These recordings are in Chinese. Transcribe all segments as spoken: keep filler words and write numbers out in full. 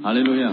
哈利路亚。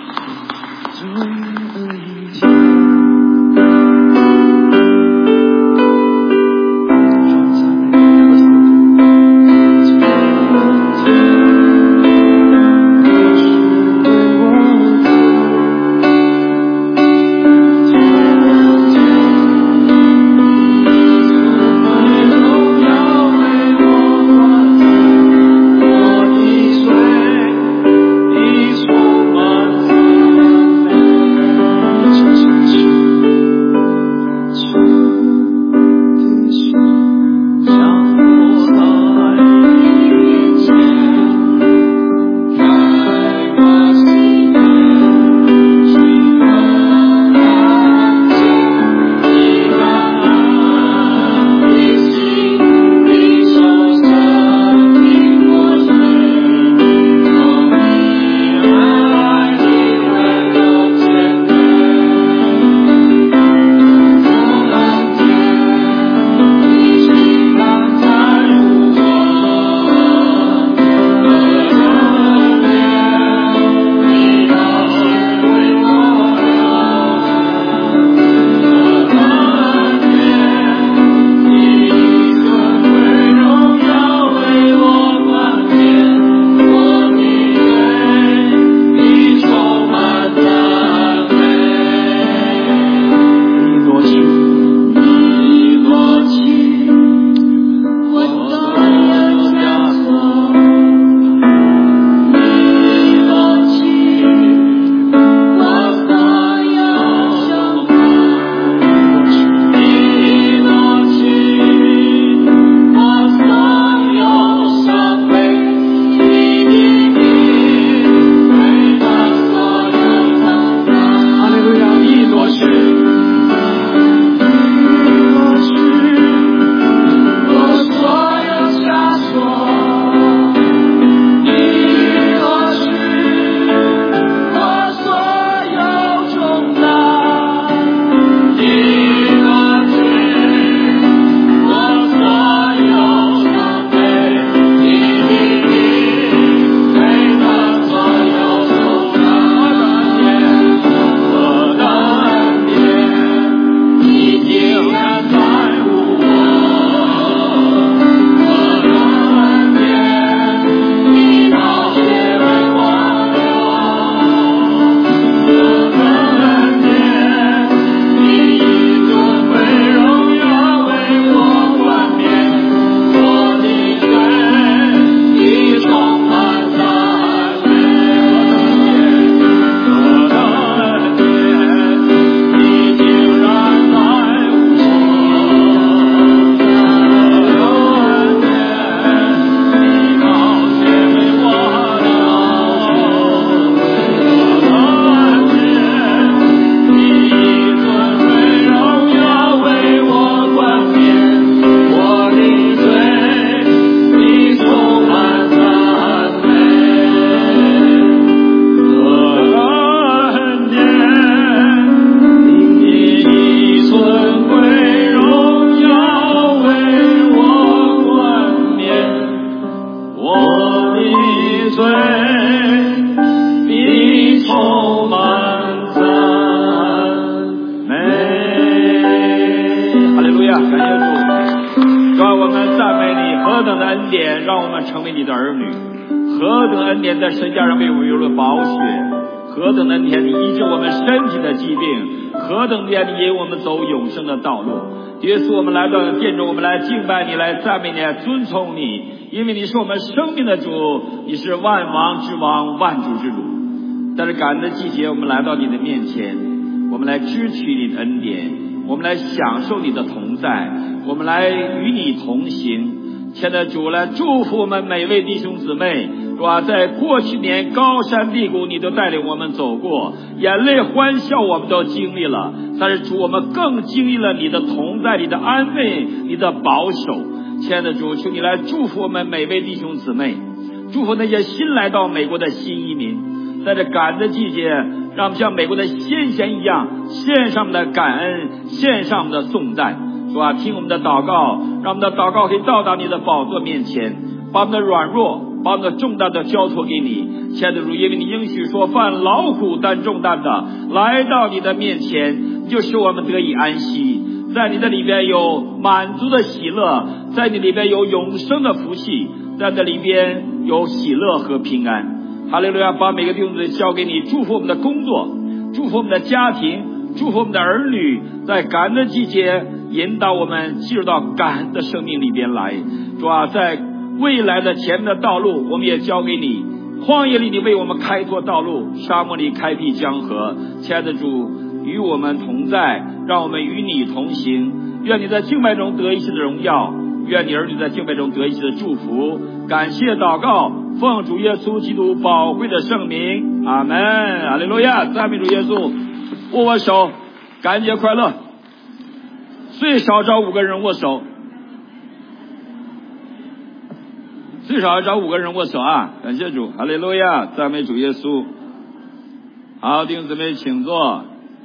耶稣，我们来到殿中，我们来敬拜你，来赞美你，来尊崇你，因为你是我们生命的主，你是万王之王，万主之主。但是感恩的季节，我们来到你的面前，我们来支取你的恩典，我们来享受你的同在，我们来与你同行。亲爱的主，来祝福我们每位弟兄姊妹，是吧？在过去年高山低谷，你都带领我们走过，眼泪欢笑我们都经历了，但是主，我们更经历了你的同在，你的安慰，你的保守。亲爱的主，求你来祝福我们每位弟兄姊妹，祝福那些新来到美国的新移民，在这感恩的季节，让我们像美国的先贤一样，献上我们的感恩，献上我们的颂赞。主啊，听我们的祷告，让我们的祷告可以到达你的宝座面前，把我们的软弱，把我们的重担都交托给你， 亲爱的主，因为你应许说，犯劳苦担重担的来到你的面前，就使我们得以安息。在你的里边有满足的喜乐，在你里边有永生的福气，在这里边有喜乐和平安。哈利路亚！把每个弟兄姊妹交给你，祝福我们的工作，祝福我们的家庭，祝福我们的儿女，在感恩的季节引导我们进入到感恩的生命里边来。主啊，在未来的前面的道路我们也交给你，荒野里你为我们开拓道路，沙漠里开辟江河。亲爱的主，与我们同在，让我们与你同行。愿你在敬拜中得一切的荣耀，愿你儿女在敬拜中得一切的祝福。感谢祷告，奉主耶稣基督宝贵的圣名，阿门。哈利路亚！赞美主耶稣。握握手，感恩节快乐。最少找五个人握手，最少要找五个人握手啊！感谢主，哈利路亚！赞美主耶稣。好，弟兄姊妹请坐。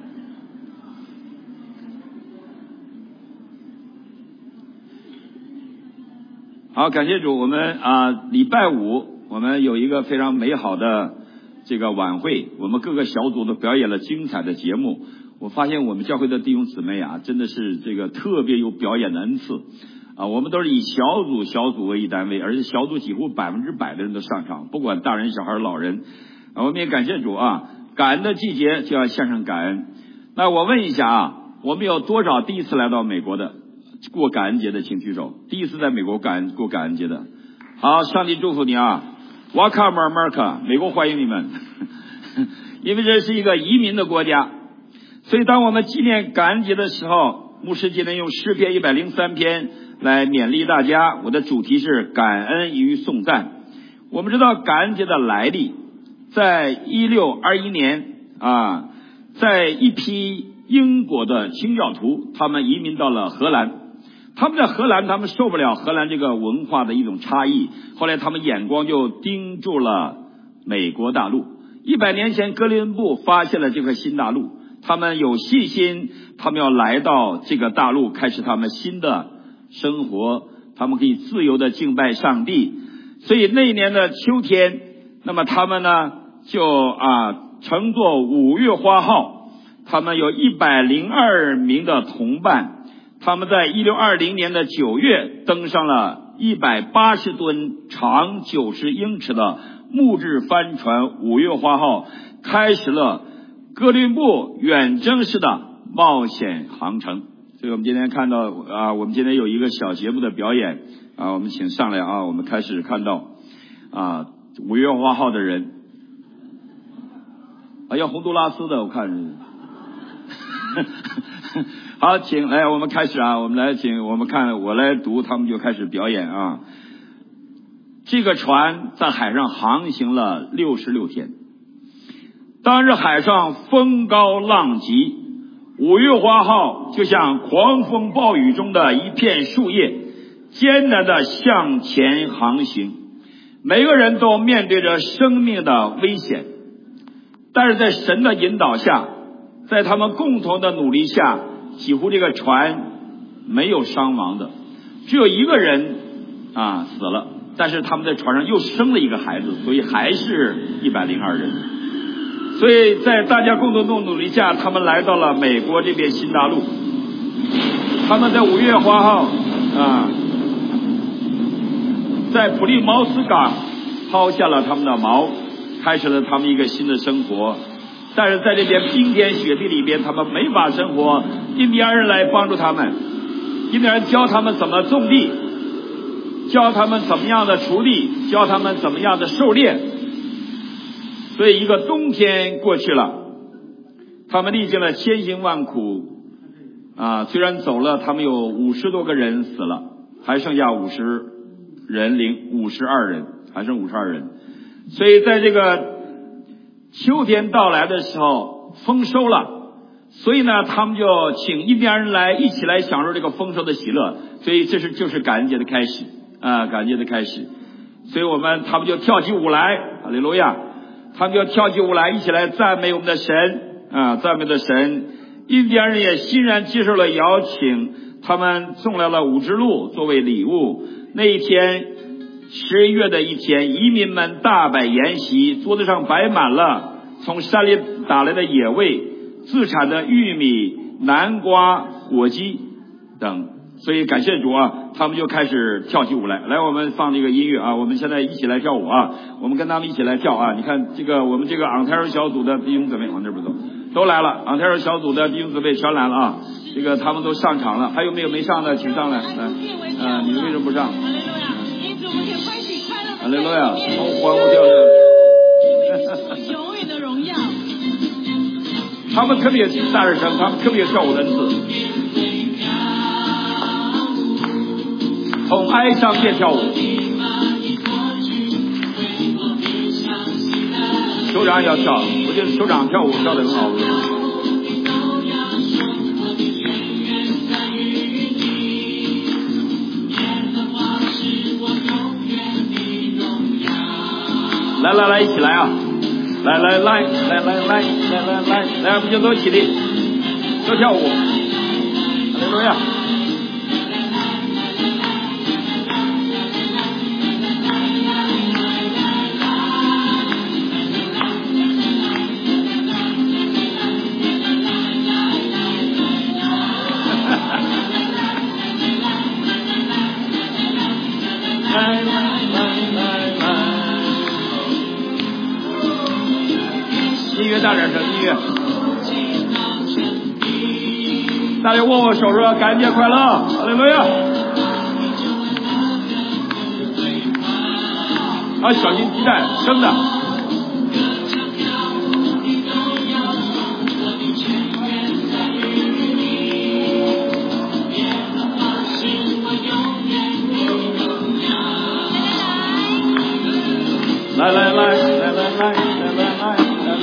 好，感谢主，我们啊礼拜五我们有一个非常美好的这个晚会，我们各个小组都表演了精彩的节目。我发现我们教会的弟兄姊妹啊，真的是这个特别有表演的恩赐啊！我们都是以小组小组为一单位，而且小组几乎百分之百的人都上场，不管大人小孩老人啊。我们也感谢主啊！感恩的季节就要献上感恩。那我问一下啊，我们有多少第一次来到美国的过感恩节的，请举手。第一次在美国感恩过感恩节的，好，上帝祝福你啊 ！Welcome America， 美国欢迎你们，因为这是一个移民的国家，所以当我们纪念感恩节的时候，牧师今天用诗篇一百零三篇来勉励大家。我的主题是感恩与颂赞。我们知道感恩节的来历，在一六二一年啊，在一批英国的清教徒，他们移民到了荷兰。他们在荷兰，他们受不了荷兰这个文化的一种差异，后来他们眼光就盯住了美国大陆。一百年前，哥伦布发现了这块新大陆，他们有信心，他们要来到这个大陆，开始他们新的生活，他们可以自由的敬拜上帝。所以那一年的秋天，那么他们呢就啊乘坐五月花号，他们有一百零二名的同伴。他们在一六二零年的九月登上了一百八十吨、长九十英尺的木质帆船五月花号，开始了哥伦布远征式的冒险航程。所以我们今天看到啊，我们今天有一个小节目的表演啊，我们请上来啊，我们开始看到啊五月花号的人啊，要洪都拉斯的，我看好，请来，我们开始啊！我们来，请我们看，我来读，他们就开始表演啊。这个船在海上航行了六十六天，当日海上风高浪急，五月花号就像狂风暴雨中的一片树叶，艰难的向前航行。每个人都面对着生命的危险，但是在神的引导下，在他们共同的努力下，几乎这个船没有伤亡的，只有一个人啊死了，但是他们在船上又生了一个孩子，所以还是一百零二人。所以在大家共同的努力下，他们来到了美国这边新大陆。他们在五月花号啊，在普利茅斯港抛下了他们的锚，开始了他们一个新的生活。但是在这边冰天雪地里边，他们没法生活，印第安人来帮助他们，印第安人教他们怎么种地，教他们怎么样的锄地，教他们怎么样的狩猎。所以一个冬天过去了，他们历经了千辛万苦啊，虽然走了，他们有五十多个人死了，还剩下五十人零五十二人，还剩五十二人。所以在这个秋天到来的时候，丰收了，所以呢，他们就请印第安人来一起来享受这个丰收的喜乐。所以这是就是感恩节的开始啊，感恩节的开始。所以我们他们就跳起舞来，哈利路亚！他们就跳起舞来，一起来赞美我们的神啊，赞美的神。印第安人也欣然接受了邀请，他们送来了五只鹿作为礼物。那一天十一月的一天，移民们大摆筵席，桌子上摆满了从山里打来的野味、自产的玉米、南瓜、果鸡等。所以感谢主啊，他们就开始跳起舞来。来，我们放这个音乐啊，我们现在一起来跳舞啊，我们跟他们一起来跳啊。你看这个我们这个昂泰尔小组的弟兄姊妹往这边走，都来了。昂泰尔小组的弟兄姊妹全来了啊，这个他们都上场了。还有没有没上的，请上来。来，啊，你们为什么不上？哈利路亚，从欢呼跳着。 永远的荣耀。 他们特别大点声，他们特别跳舞的恩赐。从哀伤变跳舞，酋长也要跳，我觉得酋长跳舞跳得很好。来来来，一起来啊！来来来来来来来来来来，我们就都起立，都跳舞。哈利路亚！音乐大点声，音乐！大家握握手说感恩节快乐，哈利路亚！啊，小心鸡蛋，生的。来来来来来来来来来。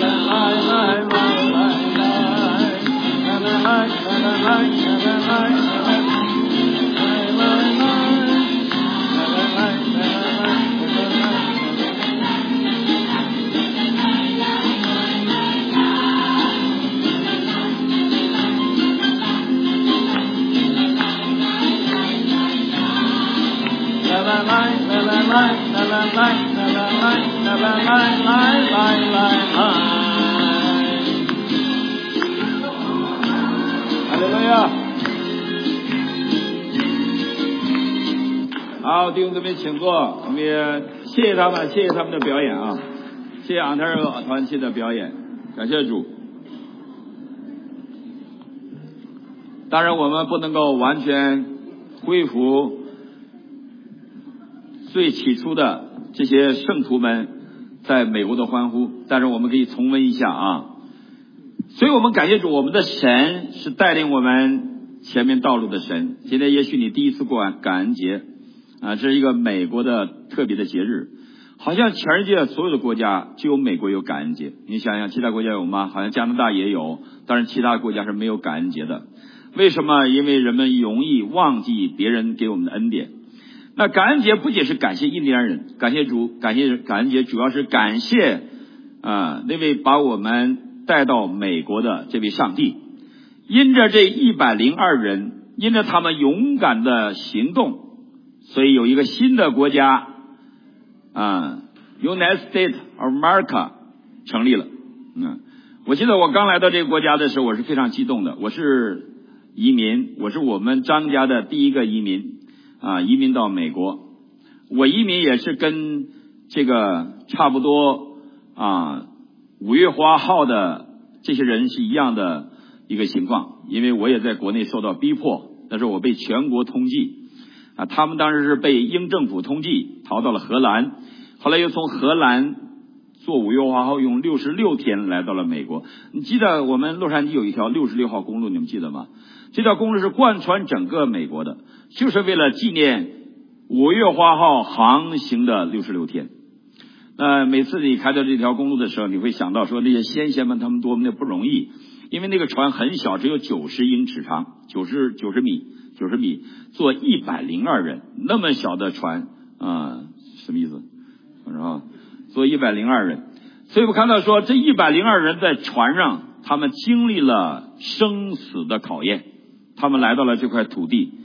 好，弟兄姊妹请坐，我们也谢谢他们，谢谢他们的表演啊，谢谢昂泰尔团契的表演，感谢主。当然我们不能够完全恢复最起初的这些圣徒们在美国的欢呼，但是我们可以重温一下啊。所以我们感谢主，我们的神是带领我们前面道路的神。今天也许你第一次过感恩节啊，这是一个美国的特别的节日，好像全世界所有的国家只有美国有感恩节。你想想其他国家有吗？好像加拿大也有，但是其他国家是没有感恩节的。为什么？因为人们容易忘记别人给我们的恩典。那感恩节不仅是感谢印第安人，感谢主，感谢感恩节主要是感谢啊、呃、那位把我们带到美国的这位上帝。因着这一百零二人，因着他们勇敢的行动，所以有一个新的国家啊 United States of America 成立了。嗯，我记得我刚来到这个国家的时候，我是非常激动的。我是移民，我是我们张家的第一个移民啊，移民到美国。我移民也是跟这个差不多啊五月花号的这些人是一样的一个情况，因为我也在国内受到逼迫，但是我被全国通缉啊，他们当时是被英政府通缉，逃到了荷兰，后来又从荷兰坐五月花号用六十六天来到了美国。你记得我们洛杉矶有一条六十六号公路，你们记得吗？这条公路是贯穿整个美国的，就是为了纪念五月花号航行的六十六天。呃，每次你开到这条公路的时候，你会想到说那些先贤们他们多么的不容易，因为那个船很小，只有九十英尺长，九十九十米，九十米，坐一百零二人，那么小的船啊、呃，什么意思？然后坐一百零二人，所以我看到说这一百零二人在船上，他们经历了生死的考验，他们来到了这块土地。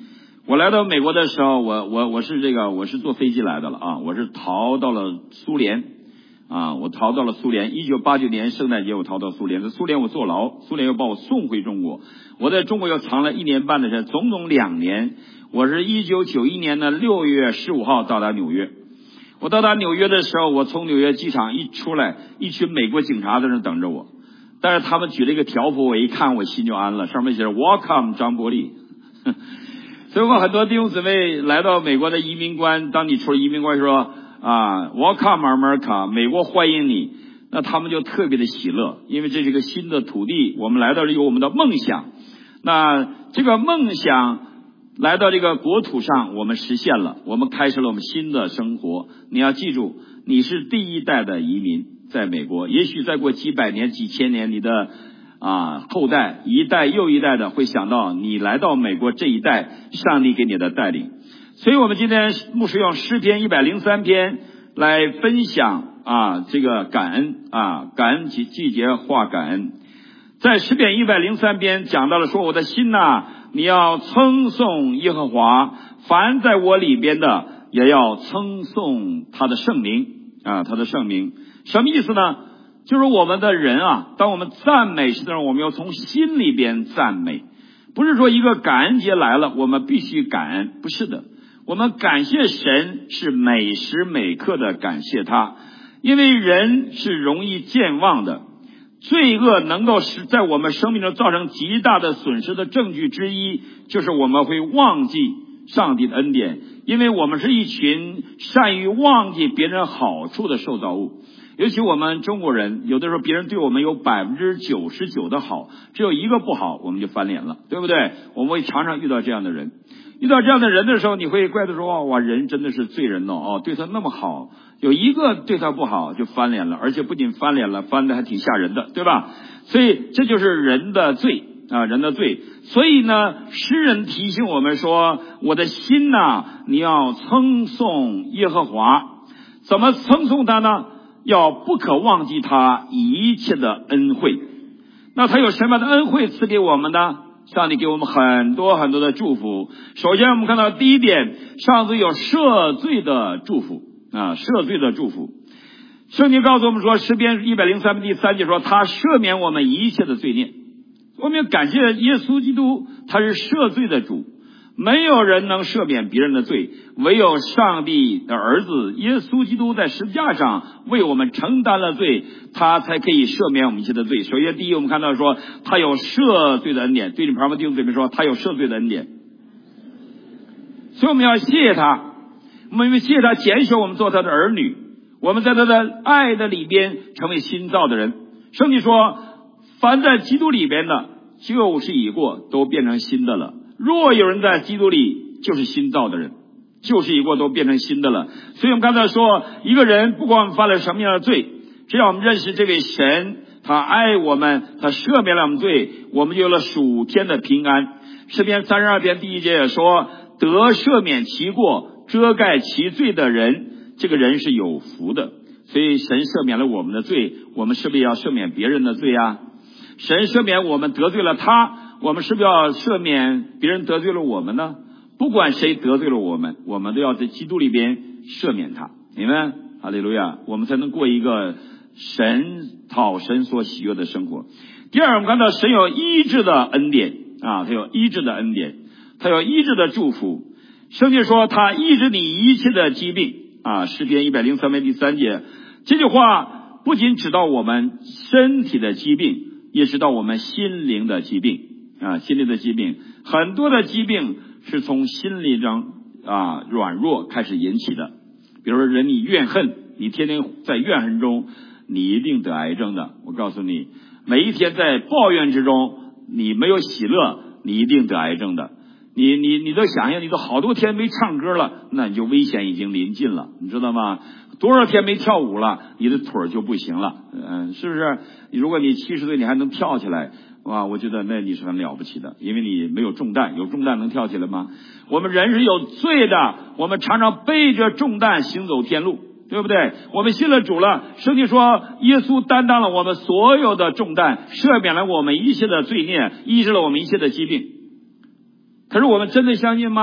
我来到美国的时候，我我我是这个我是坐飞机来的了啊，我是逃到了苏联啊，我逃到了苏联。一九八九年圣诞节我逃到苏联，在苏联我坐牢，苏联又把我送回中国，我在中国又藏了一年半的时间，总共两年。我是一九九一年的六月十五号到达纽约。我到达纽约的时候，我从纽约机场一出来，一群美国警察在那等着我，但是他们举了一个条幅，我一看我心就安了，上面写着 Welcome 张伯利。所以我很多弟兄姊妹来到美国的移民官，当你出了移民官说啊 Welcome America， 美国欢迎你，那他们就特别的喜乐，因为这是一个新的土地，我们来到这有我们的梦想，那这个梦想来到这个国土上我们实现了，我们开始了我们新的生活。你要记住，你是第一代的移民在美国，也许再过几百年几千年，你的啊后代一代又一代的会想到你来到美国这一代上帝给你的带领。所以我们今天牧师用诗篇一百零三篇来分享啊这个感恩啊感恩季季节化感恩。在诗篇一百零三篇讲到了说，我的心呐、啊，你要称颂耶和华，凡在我里边的也要称颂他的圣名啊，他的圣名什么意思呢？就是我们的人啊，当我们赞美时，我们要从心里边赞美，不是说一个感恩节来了我们必须感恩，不是的，我们感谢神是每时每刻的感谢他，因为人是容易健忘的，罪恶能够使在我们生命中造成极大的损失的证据之一，就是我们会忘记上帝的恩典，因为我们是一群善于忘记别人好处的受造物。尤其我们中国人，有的时候别人对我们有百分之九十九的好，只有一个不好，我们就翻脸了，对不对？我们会常常遇到这样的人，遇到这样的人的时候，你会怪他说，哇，人真的是罪人哦，哦，对他那么好，有一个对他不好就翻脸了，而且不仅翻脸了，翻的还挺吓人的，对吧？所以这就是人的罪啊，人的罪。所以呢，诗人提醒我们说，我的心呐、啊，你要称颂耶和华。怎么称颂他呢？要不可忘记他一切的恩惠。那他有什么样的恩惠赐给我们呢？上帝给我们很多很多的祝福。首先我们看到第一点，上帝有赦罪的祝福啊，赦罪的祝福。圣经告诉我们说，诗篇一百零三篇第三节说，他赦免我们一切的罪孽。我们要感谢耶稣基督，他是赦罪的主，没有人能赦免别人的罪，唯有上帝的儿子耶稣基督在十字架上为我们承担了罪，他才可以赦免我们一切的罪。首先第一，我们看到说他有赦罪的恩典，对你旁边弟兄姊妹说，他有赦罪的恩典。所以我们要谢谢他，我们谢谢他拣选我们做他的儿女，我们在他的爱的里边成为新造的人。圣经说，凡在基督里边的旧事已过，都变成新的了。若有人在基督里，就是新造的人，旧事已过，都变成新的了。所以我们刚才说，一个人不管我们犯了什么样的罪，只要我们认识这位神，他爱我们，他赦免了我们罪，我们就有了属天的平安。诗篇三十二篇第一节也说，得赦免其过，遮盖其罪的人，这个人是有福的。所以神赦免了我们的罪，我们是不是要赦免别人的罪啊？神赦免我们得罪了他，我们是不是要赦免别人得罪了我们呢？不管谁得罪了我们，我们都要在基督里边赦免他。明白？哈利路亚！我们才能过一个神讨神所喜悦的生活。第二，我们看到神有医治的恩典啊，他有医治的恩典，他有医治的祝福。圣经说，他医治你一切的疾病啊，诗篇一百零三篇第三节，这句话不仅指到我们身体的疾病，也指到我们心灵的疾病啊，心灵的疾病，很多的疾病是从心理上啊软弱开始引起的。比如说，人你怨恨，你天天在怨恨中，你一定得癌症的。我告诉你，每一天在抱怨之中，你没有喜乐，你一定得癌症的。你你你都想想，你都好多天没唱歌了，那你就危险已经临近了，你知道吗？多少天没跳舞了，你的腿就不行了，嗯，是不是？如果你七十岁你还能跳起来，哇，我觉得那你是很了不起的，因为你没有重担，有重担能跳起来吗？我们人是有罪的，我们常常背着重担行走天路，对不对？我们信了主了，圣经说耶稣担当了我们所有的重担，赦免了我们一切的罪孽，医治了我们一切的疾病。可是我们真的相信吗？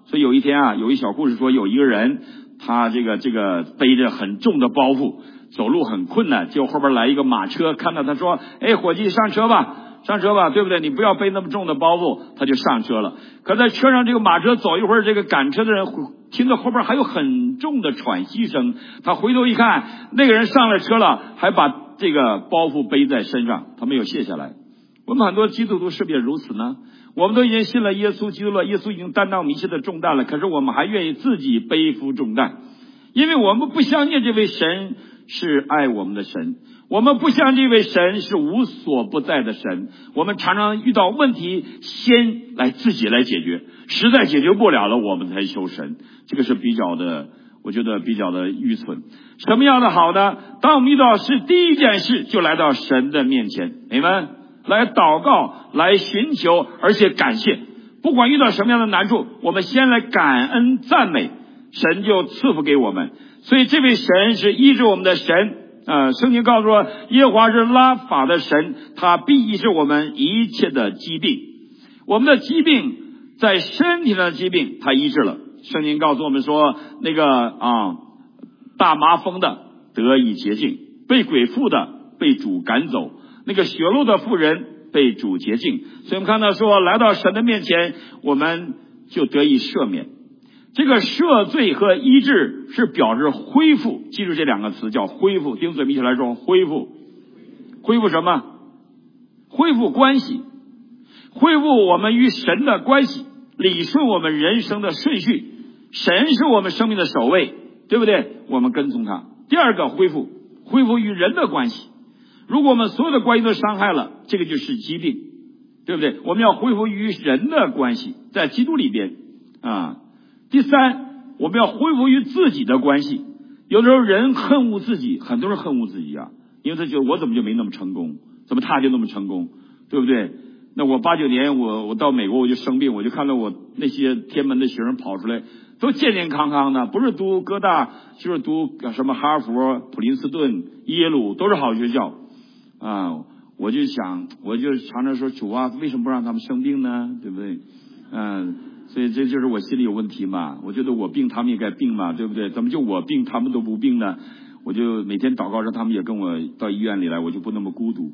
所以有一天啊，有一小故事说，有一个人他这个这个背着很重的包袱，走路很困难，结果后边来一个马车，看到他说：“哎，伙计，上车吧。”上车吧，对不对？你不要背那么重的包袱，他就上车了。可在车上，这个马车走一会儿，这个赶车的人听到后边还有很重的喘息声，他回头一看，那个人上了车了，还把这个包袱背在身上，他没有卸下来。我们很多基督徒是不是也如此呢？我们都已经信了耶稣基督了，耶稣已经担当我们一切的重担了，可是我们还愿意自己背负重担，因为我们不相信这位神是爱我们的神，我们不像这位神是无所不在的神，我们常常遇到问题先来自己来解决，实在解决不了了我们才求神，这个是比较的，我觉得比较的愚蠢。什么样的好呢？当我们遇到是第一件事就来到神的面前，你们来祷告，来寻求，而且感谢。不管遇到什么样的难处，我们先来感恩赞美，神就赐福给我们。所以这位神是医治我们的神。呃，圣经告诉说，耶和华是拉法的神，他必医治我们一切的疾病。我们的疾病，在身体上的疾病，他医治了。圣经告诉我们说，那个啊，大麻风的得以洁净，被鬼附的被主赶走，那个血漏的妇人被主洁净。所以我们看到说，来到神的面前，我们就得以赦免。这个赦罪和医治是表示恢复，记住这两个词叫恢复。丁嘴一起来说，恢复。恢复什么？恢复关系，恢复我们与神的关系，理顺我们人生的顺序。神是我们生命的首位，对不对？我们跟从他。第二个恢复，恢复与人的关系。如果我们所有的关系都伤害了，这个就是疾病，对不对？我们要恢复与人的关系，在基督里边啊。第三，我们要恢复与自己的关系。有的时候人恨恶自己，很多人恨恶自己啊，因为他觉得我怎么就没那么成功，怎么他就那么成功，对不对？那我八九年我我到美国我就生病，我就看到我那些天门的学生跑出来都健健康康的，不是读哥大就是读什么哈佛、普林斯顿、耶鲁，都是好学校啊。我就想，我就常常说，主啊，为什么不让他们生病呢？对不对？嗯。所以这就是我心里有问题嘛，我觉得我病他们也该病嘛，对不对？怎么就我病他们都不病呢？我就每天祷告让他们也跟我到医院里来，我就不那么孤独。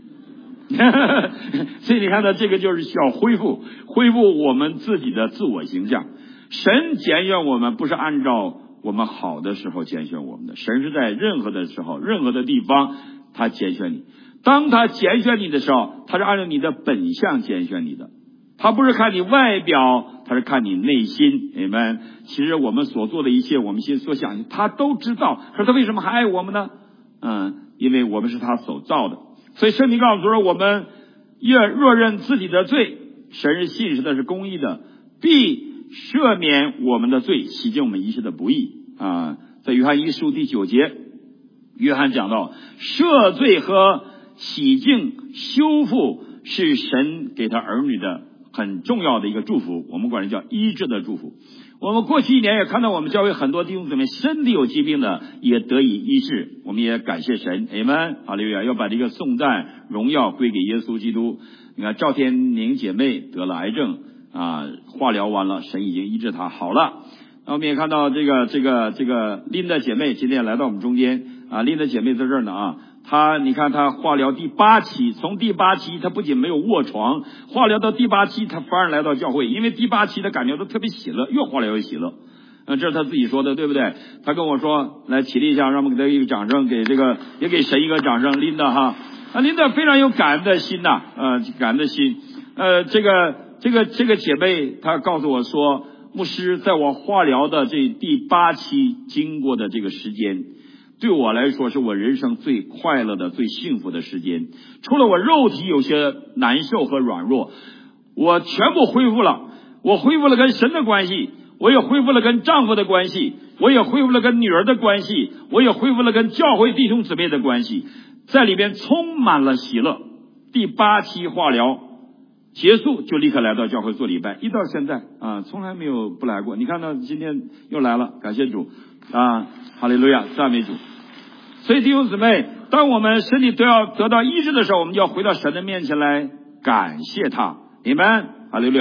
所以你看到这个就是需要恢复恢复我们自己的自我形象。神拣选我们不是按照我们好的时候拣选我们的，神是在任何的时候任何的地方他拣选你。当他拣选你的时候，他是按照你的本相拣选你的，他不是看你外表，他是看你内心。你们其实我们所做的一切，我们心所想，他都知道。可是他为什么还爱我们呢？嗯，因为我们是他所造的。所以圣经告诉说，我们若若认自己的罪，神是信实的，是公义的，必赦免我们的罪，洗净我们一切的不义啊。在约翰一书第九节，约翰讲到赦罪和洗净修复是神给他儿女的很重要的一个祝福，我们管这叫医治的祝福。我们过去一年也看到我们教会很多弟兄姊妹身体有疾病的也得以医治，我们也感谢神，阿们，哈利路亚。要把这个颂赞荣耀归给耶稣基督。你看赵天宁姐妹得了癌症啊，化疗完了，神已经医治她好了。那我们也看到这个这个这个琳达姐妹今天来到我们中间啊，琳达姐妹在这儿呢啊。他你看他化疗第八期，从第八期他不仅没有卧床，化疗到第八期他反而来到教会，因为第八期他感觉到特别喜乐，越化疗越喜乐。嗯，这是他自己说的，对不对？他跟我说，来起立一下，让我们给他一个掌声，给这个也给神一个掌声。琳达哈，啊，琳达非常有感恩的心呐，呃，感恩的心。呃，这个这个这个姐妹她告诉我说，牧师，在我化疗的这第八期经过的这个时间，对我来说是我人生最快乐的最幸福的时间。除了我肉体有些难受和软弱，我全部恢复了。我恢复了跟神的关系，我也恢复了跟丈夫的关系，我也恢复了跟女儿的关系，我也恢复了跟教会弟兄姊妹的关系，在里边充满了喜乐。第八期化疗结束就立刻来到教会做礼拜，一到现在啊，从来没有不来过。你看到今天又来了，感谢主啊，哈利路亚，赞美主。所以弟兄姊妹，当我们身体都要得到医治的时候，我们就要回到神的面前来感谢他，你们哈利路亚。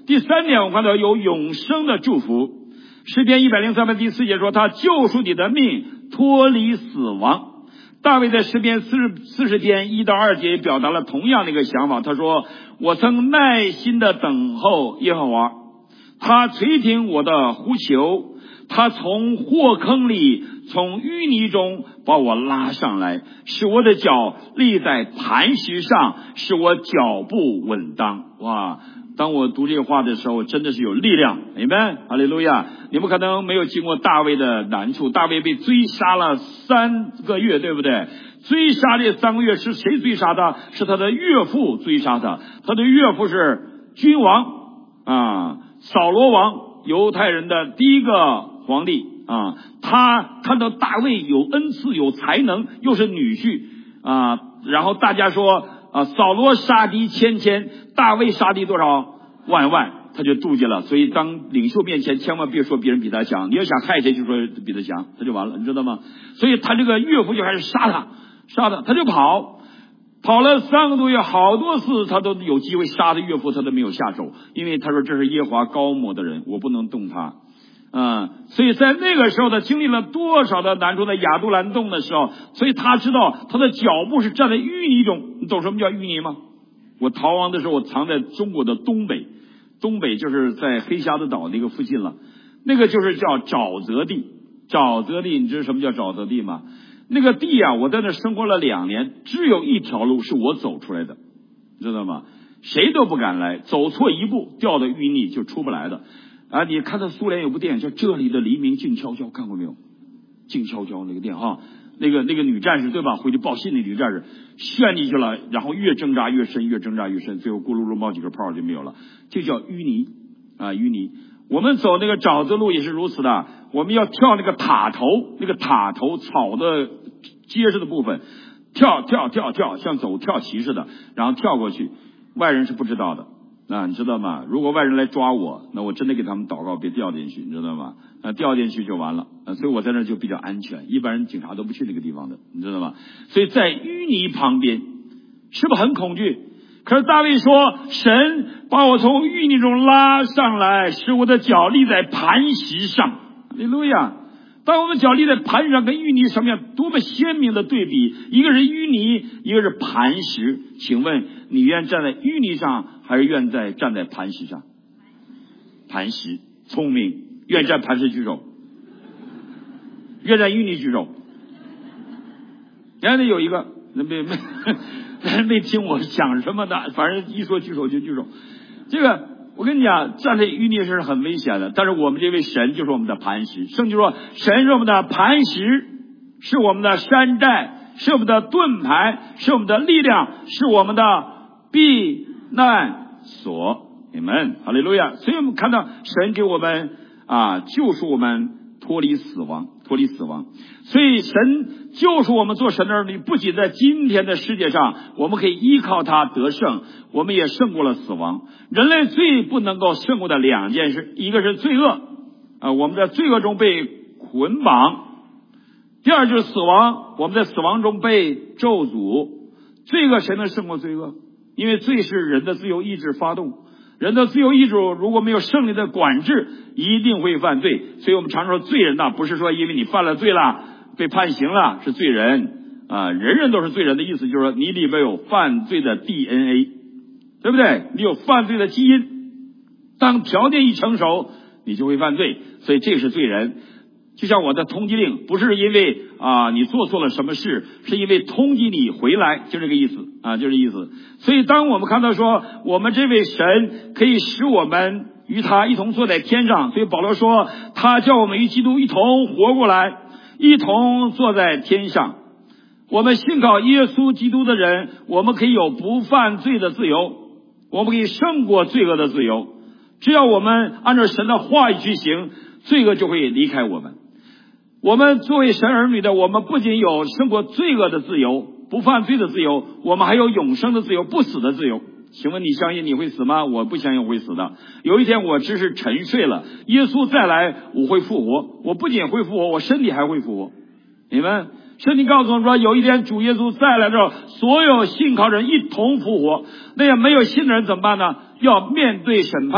第三点，我看到有永生的祝福。诗篇一百零三篇第四节说，他救赎你的命，脱离死亡。大卫在诗篇四十四十篇一到二节表达了同样的一个想法，他说，我曾耐心的等候耶和华，他垂听我的呼求，他从祸坑里，从淤泥中把我拉上来，使我的脚立在磐石上，使我脚步稳当。哇，当我读这个话的时候，真的是有力量。阿们，哈利路亚。你们可能没有经过大卫的难处，大卫被追杀了三个月，对不对？追杀这三个月是谁追杀他？是他的岳父追杀他。他的岳父是君王啊，扫罗王，犹太人的第一个皇帝啊。他看到大卫有恩赐有才能，又是女婿啊，然后大家说啊，扫罗杀敌千千，大卫杀敌多少万万，他就妒忌了。所以当领袖面前千万别说别人比他强，你要想害谁就说比他强，他就完了，你知道吗？所以他这个岳父就开始杀他杀他，他就跑跑了三个多月，好多次他都有机会杀的岳父，他都没有下手，因为他说这是耶和华膏抹的人，我不能动他。嗯，所以在那个时候他经历了多少的难处，在亚杜兰洞的时候，所以他知道他的脚步是站在淤泥中。你懂什么叫淤泥吗？我逃亡的时候，我藏在中国的东北，东北就是在黑瞎子岛那个附近了，那个就是叫沼泽地。沼泽地，你知道什么叫沼泽地吗？那个地啊，我在那生活了两年，只有一条路是我走出来的，你知道吗？谁都不敢来，走错一步掉到淤泥就出不来的。啊，你看到苏联有部电影叫《这里的黎明静悄悄》，看过没有？静悄悄那个电影啊，那个那个女战士对吧？回去报信的女战士陷进去了，然后越挣扎越深，越挣扎越深，最后咕噜噜冒几个泡就没有了，这叫淤泥啊，淤泥。我们走那个沼泽路也是如此的，我们要跳那个塔头，那个塔头草的结实的部分，跳跳跳跳，像走跳棋似的，然后跳过去，外人是不知道的。啊，你知道吗？如果外人来抓我，那我真的给他们祷告，别掉进去，你知道吗？啊，掉进去就完了。啊，所以我在那就比较安全，一般人警察都不去那个地方的，你知道吗？所以在淤泥旁边，是不是很恐惧？可是大卫说，神把我从淤泥中拉上来，使我的脚立在磐石上。哈利路亚！当我们脚立在磐石上，跟淤泥上面多么鲜明的对比，一个是淤泥，一个是磐石。请问你愿站在淤泥上，还是愿在站在磐石上？磐石，聪明，愿站磐石举手，愿站淤泥举手。原来有一个没没没听我讲什么的，反正一说举手就举手。这个我跟你讲，站在淤泥是很危险的，但是我们这位神就是我们的磐石。圣经说，神是我们的磐石，是我们的山寨，是我们的盾牌，是我们的力量，是我们的避难所。你们哈利路亚！所以我们看到神给我们啊救赎我们，脱离死亡，脱离死亡。所以神救赎我们做神的儿女，不仅在今天的世界上我们可以依靠他得胜，我们也胜过了死亡。人类最不能够胜过的两件事，一个是罪恶啊，我们在罪恶中被捆绑；第二就是死亡，我们在死亡中被咒诅。罪恶谁能胜过罪恶？因为罪是人的自由意志发动，人的自由意志如果没有圣灵的管制，一定会犯罪。所以我们常说罪人呐，不是说因为你犯了罪了被判刑了是罪人啊，人人都是罪人的意思就是说你里边有犯罪的 D N A， 对不对？你有犯罪的基因，当条件一成熟你就会犯罪，所以这是罪人。就像我的通缉令，不是因为啊你做错了什么事，是因为通缉你回来，就这个意思啊，就这意思。所以当我们看到说我们这位神可以使我们与他一同坐在天上，所以保罗说他叫我们与基督一同活过来，一同坐在天上。我们信靠耶稣基督的人，我们可以有不犯罪的自由，我们可以胜过罪恶的自由。只要我们按照神的话语去行，罪恶就会离开我们。我们作为神儿女的，我们不仅有胜过罪恶的自由，不犯罪的自由，我们还有永生的自由，不死的自由。请问你相信你会死吗？我不相信我会死的。有一天我只是沉睡了，耶稣再来我会复活，我不仅会复活，我身体还会复活。你们圣经告诉我们说，有一天主耶稣再来的时候，所有信靠人一同复活。那些没有信的人怎么办呢？要面对审判。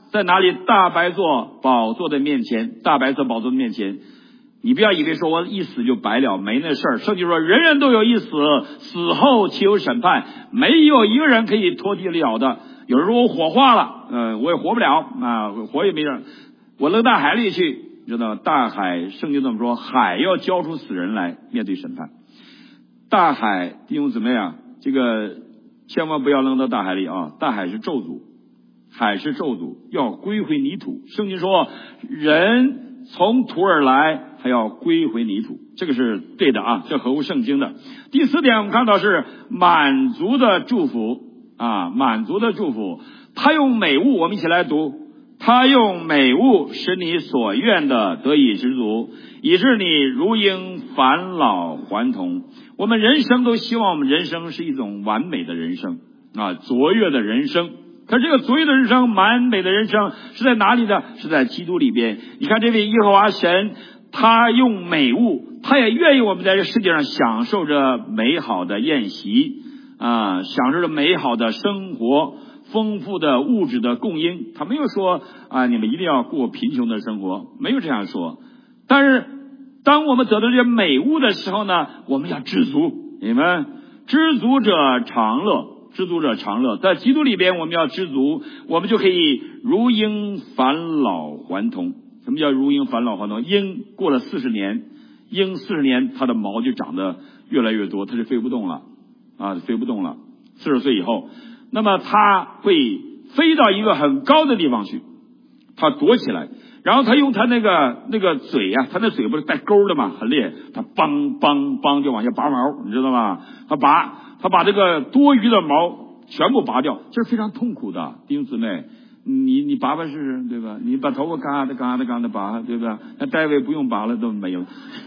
在哪里？大白座宝座的面前，大白色宝座的面前。你不要以为说我一死就白了，没那事儿。圣经说人人都有一死，死后岂有审判，没有一个人可以脱离了的。有人说我火化了，呃，我也活不了啊，活也没人，我扔大海里去，知道吗？大海，圣经怎么说？海要交出死人来面对审判。大海弟兄姊妹啊，这个千万不要扔到大海里啊！大海是咒诅，海是咒诅，要归回泥土。圣经说人从土而来，还要归回泥土，这个是对的啊，这合乎圣经的。第四点我们看到是满足的祝福啊，满足的祝福。他用美物，我们一起来读，他用美物使你所愿的得以知足，以致你如应返老还童。我们人生都希望我们人生是一种完美的人生啊，卓越的人生。可这个卓越的人生，完美的人生是在哪里呢？是在基督里边。你看这位耶和华神，他用美物，他也愿意我们在这世界上享受着美好的宴席啊，享受着美好的生活，丰富的物质的供应。他没有说啊，你们一定要过贫穷的生活，没有这样说。但是当我们得到这些美物的时候呢，我们要知足。你们知足者常乐，知足者常乐。在基督里边我们要知足，我们就可以如鹰返老还童。什么叫如鹰返老还童？鹰过了四十年，鹰四十年它的毛就长得越来越多，它就飞不动了啊，飞不动了。四十岁以后，那么它会飞到一个很高的地方去，它躲起来，然后它用它那个那个嘴啊，它那嘴不是带钩的嘛，很厉害，它梆梆梆就往下拔毛，你知道吗？它拔，它把这个多余的毛全部拔掉，这是非常痛苦的，弟兄姊妹。你你拔拔试试，对吧？你把头发嘎的嘎的嘎的拔，对吧？那戴维不用拔了都没有，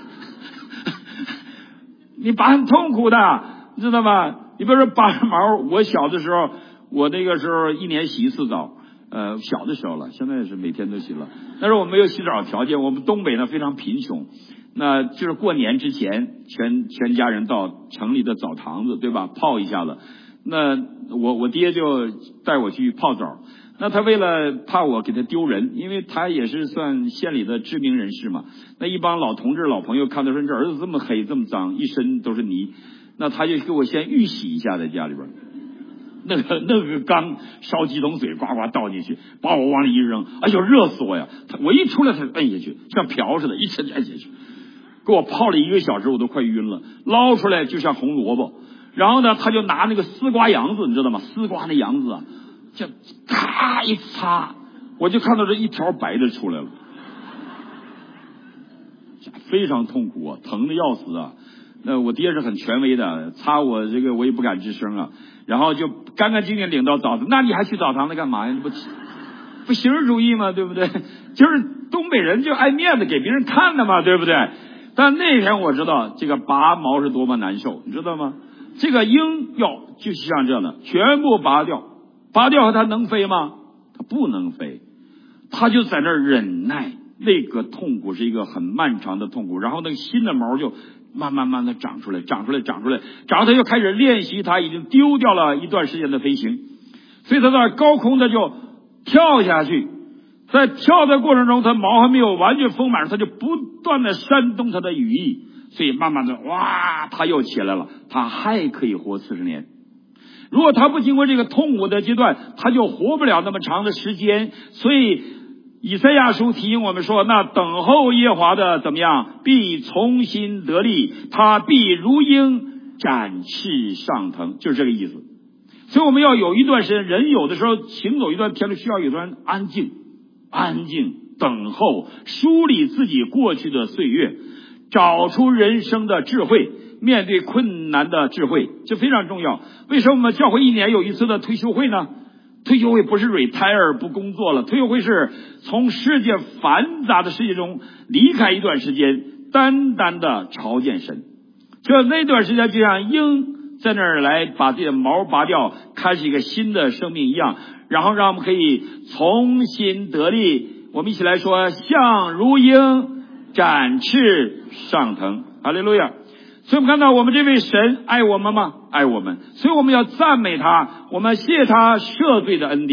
你拔很痛苦的，你知道吗？你比如说拔毛，我小的时候，我那个时候一年洗一次澡，呃，小的时候了，现在是每天都洗了。那时候我没有洗澡条件，我们东北呢非常贫穷，那就是过年之前，全全家人到城里的澡堂子，对吧？泡一下子。那我我爹就带我去泡澡。那他为了怕我给他丢人，因为他也是算县里的知名人士嘛，那一帮老同志老朋友看他说这儿子这么黑这么脏，一身都是泥，那他就给我先预洗一下在家里边，那个那个缸烧几桶水呱呱倒进去，把我往里一扔，哎呦热死我呀！我一出来他就摁下去，像瓢似的，一沉就摁下去，给我泡了一个小时，我都快晕了。捞出来就像红萝卜，然后呢他就拿那个丝瓜杨子，你知道吗？丝瓜那杨子啊，就咔一擦，我就看到这一条白的出来了，非常痛苦啊，疼的要死啊。那我爹是很权威的，擦我这个我也不敢吱声啊，然后就干干净净领到澡堂。那你还去澡堂子干嘛呀？你不不形式主义吗？对不对？就是东北人就爱面子，给别人看的嘛，对不对？但那天我知道这个拔毛是多么难受，你知道吗？这个鹰要就像这样的，全部拔掉。拔掉它能飞吗？它不能飞，它就在那儿忍耐，那个痛苦是一个很漫长的痛苦。然后那个新的毛就慢慢慢的长出来，长出来，长出来，长它就开始练习，它已经丢掉了一段时间的飞行，所以它在高空它就跳下去，在跳的过程中，它毛还没有完全丰满，它就不断的扇动它的羽翼，所以慢慢的哇，它又起来了，它还可以活四十年。如果他不经过这个痛苦的阶段，他就活不了那么长的时间。所以以赛亚书提醒我们说，那等候耶和华的怎么样？必重新得力，他必如鹰展翅上腾，就是这个意思。所以我们要有一段时间，人有的时候行走一段天路需要有一段安静，安静等候，梳理自己过去的岁月，找出人生的智慧，面对困难的智慧，这非常重要。为什么我们教会一年有一次的退休会呢？退休会不是 retire 不工作了，退休会是从世界繁杂的世界中离开一段时间，单单的朝见神。就那段时间就像鹰在那儿来把自己的毛拔掉，开始一个新的生命一样，然后让我们可以重新得力。我们一起来说，像如鹰展翅上腾，哈利路亚。所以我们看到我们这位神爱我们吗？爱我们，所以我们要赞美他，我们谢他赦罪的恩典，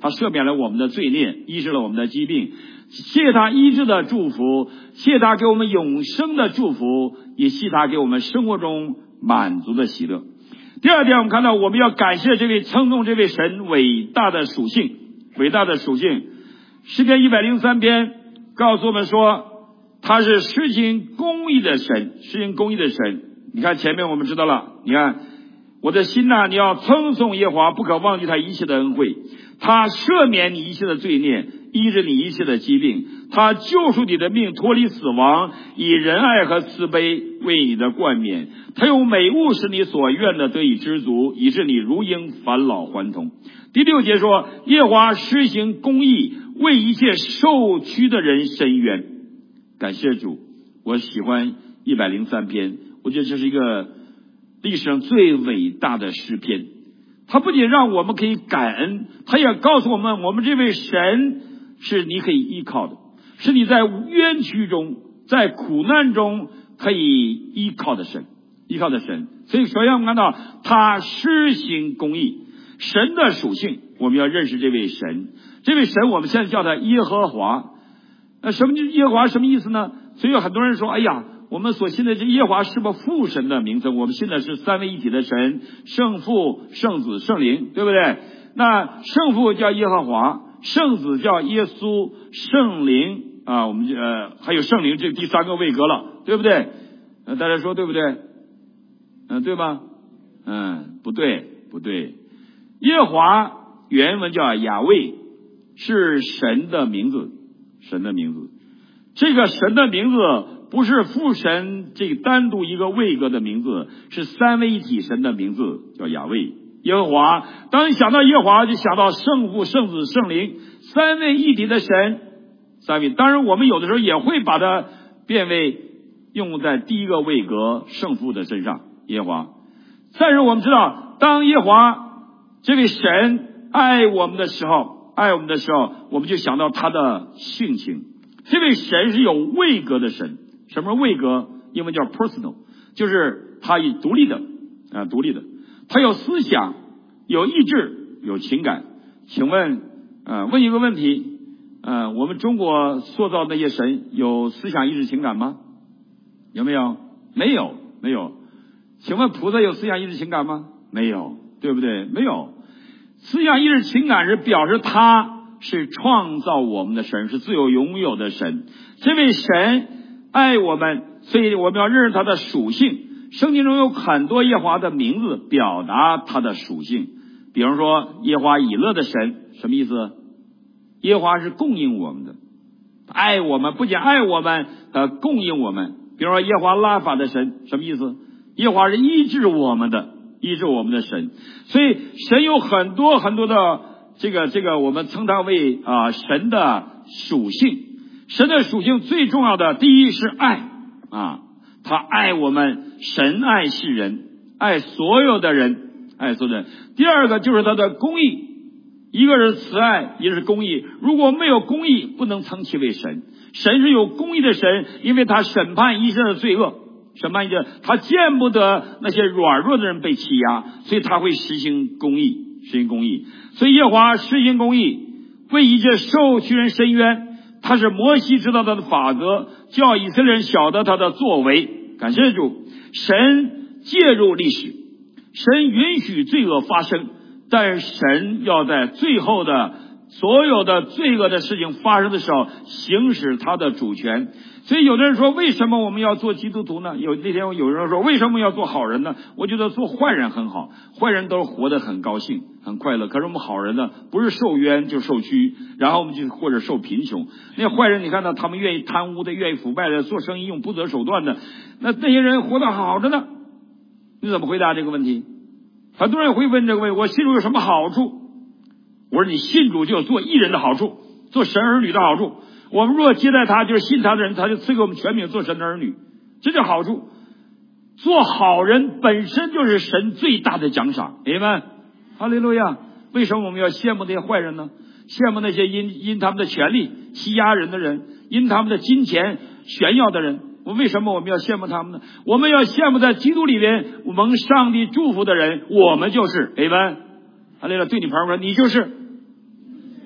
他赦免了我们的罪孽，医治了我们的疾病。谢他医治的祝福，谢他给我们永生的祝福，也谢他给我们生活中满足的喜乐。第二点，我们看到我们要感谢这位称颂这位神伟大的属性，伟大的属性。诗篇一百零三篇告诉我们说，他是施行公义的神，施行公义的神。你看前面我们知道了，你看我的心呐、啊，你要称颂耶和华，不可忘记他一切的恩惠。他赦免你一切的罪孽，医治你一切的疾病。他救赎你的命，脱离死亡，以仁爱和慈悲为你的冠冕。他用美物使你所愿的得以知足，以致你如鹰返老还童。第六节说，耶和华施行公义，为一切受屈的人伸冤。感谢主，我喜欢一百零三篇，我觉得这是一个历史上最伟大的诗篇。他不仅让我们可以感恩，他也告诉我们，我们这位神是你可以依靠的，是你在冤屈中，在苦难中可以依靠的神，依靠的神。所以首先我们看到他施行公义，神的属性，我们要认识这位神。这位神我们现在叫他耶和华。那什么叫耶和华？什么意思呢？所以有很多人说，哎呀，我们所信的这耶和华是不是父神的名字？我们信的是三位一体的神，圣父、圣子、圣灵，对不对？那圣父叫耶和华，圣子叫耶稣，圣灵啊，我们呃还有圣灵，这第三个位格了，对不对？呃，大家说对不对？嗯、呃，对吧？嗯，不对，不对。耶和华原文叫雅卫，是神的名字，神的名字。这个神的名字不是父神这个单独一个位格的名字，是三位一体神的名字，叫雅卫耶和华。当你想到耶和华，就想到圣父、圣子、圣灵，三位一体的神。三位，当然我们有的时候也会把它变为用在第一个位格圣父的身上，耶和华。但是我们知道，当耶和华这位神爱我们的时候，爱我们的时候，我们就想到他的性情。这位神是有位格的神。什么是位格？英文叫 personal， 就是他以独立的啊，独立的。他有思想，有意志，有情感。请问，呃，问一个问题，呃，我们中国塑造那些神有思想、意志、情感吗？有没有？没有，没有。请问菩萨有思想、意志、情感吗？没有，对不对？没有。思想、意志、情感是表示他是创造我们的神，是自由拥有的神。这位神爱我们，所以我们要认识他的属性。圣经中有很多耶和华的名字表达他的属性，比如说耶和华以勒的神，什么意思？耶和华是供应我们的，爱我们，不仅爱我们，他供应我们。比如说耶和华拉法的神，什么意思？耶和华是医治我们的，医治我们的神。所以神有很多很多的这个这个我们称它为啊、呃、神的属性。神的属性最重要的，第一是爱啊，他爱我们，神爱世人，爱所有的人，爱所有的人。第二个就是他的公义，一个是慈爱，一个是公义。如果没有公义，不能称其为神。神是有公义的神，因为他审判一切的罪恶，审判一切，他见不得那些软弱的人被欺压，所以他会实行公义，实行公义。所以耶和华实行公义，为一切受屈人伸冤。他是摩西知道他的法则，叫以色列人晓得他的作为。感谢主，神介入历史，神允许罪恶发生，但是神要在最后的所有的罪恶的事情发生的时候行使他的主权。所以有的人说，为什么我们要做基督徒呢？有那天有人说，为什么要做好人呢？我觉得做坏人很好，坏人都是活得很高兴很快乐，可是我们好人呢，不是受冤就受屈，然后我们就或者受贫穷。那坏人你看到他们愿意贪污的，愿意腐败的，做生意用不择手段的，那那些人活得好着呢。你怎么回答这个问题？很多人会问这个问题，我信主有什么好处？我说你信主就有做义人的好处，做神儿女的好处。我们若接待他，就是信他的人，他就赐给我们权柄做神的儿女，这叫好处。做好人本身就是神最大的奖赏，明白？哈利路亚！为什么我们要羡慕那些坏人呢？羡慕那些因因他们的权利欺压人的人，因他们的金钱炫耀的人。我为什么我们要羡慕他们呢？我们要羡慕在基督里边蒙上帝祝福的人，我们就是，明白？哈利路亚！对你朋友说，你就是，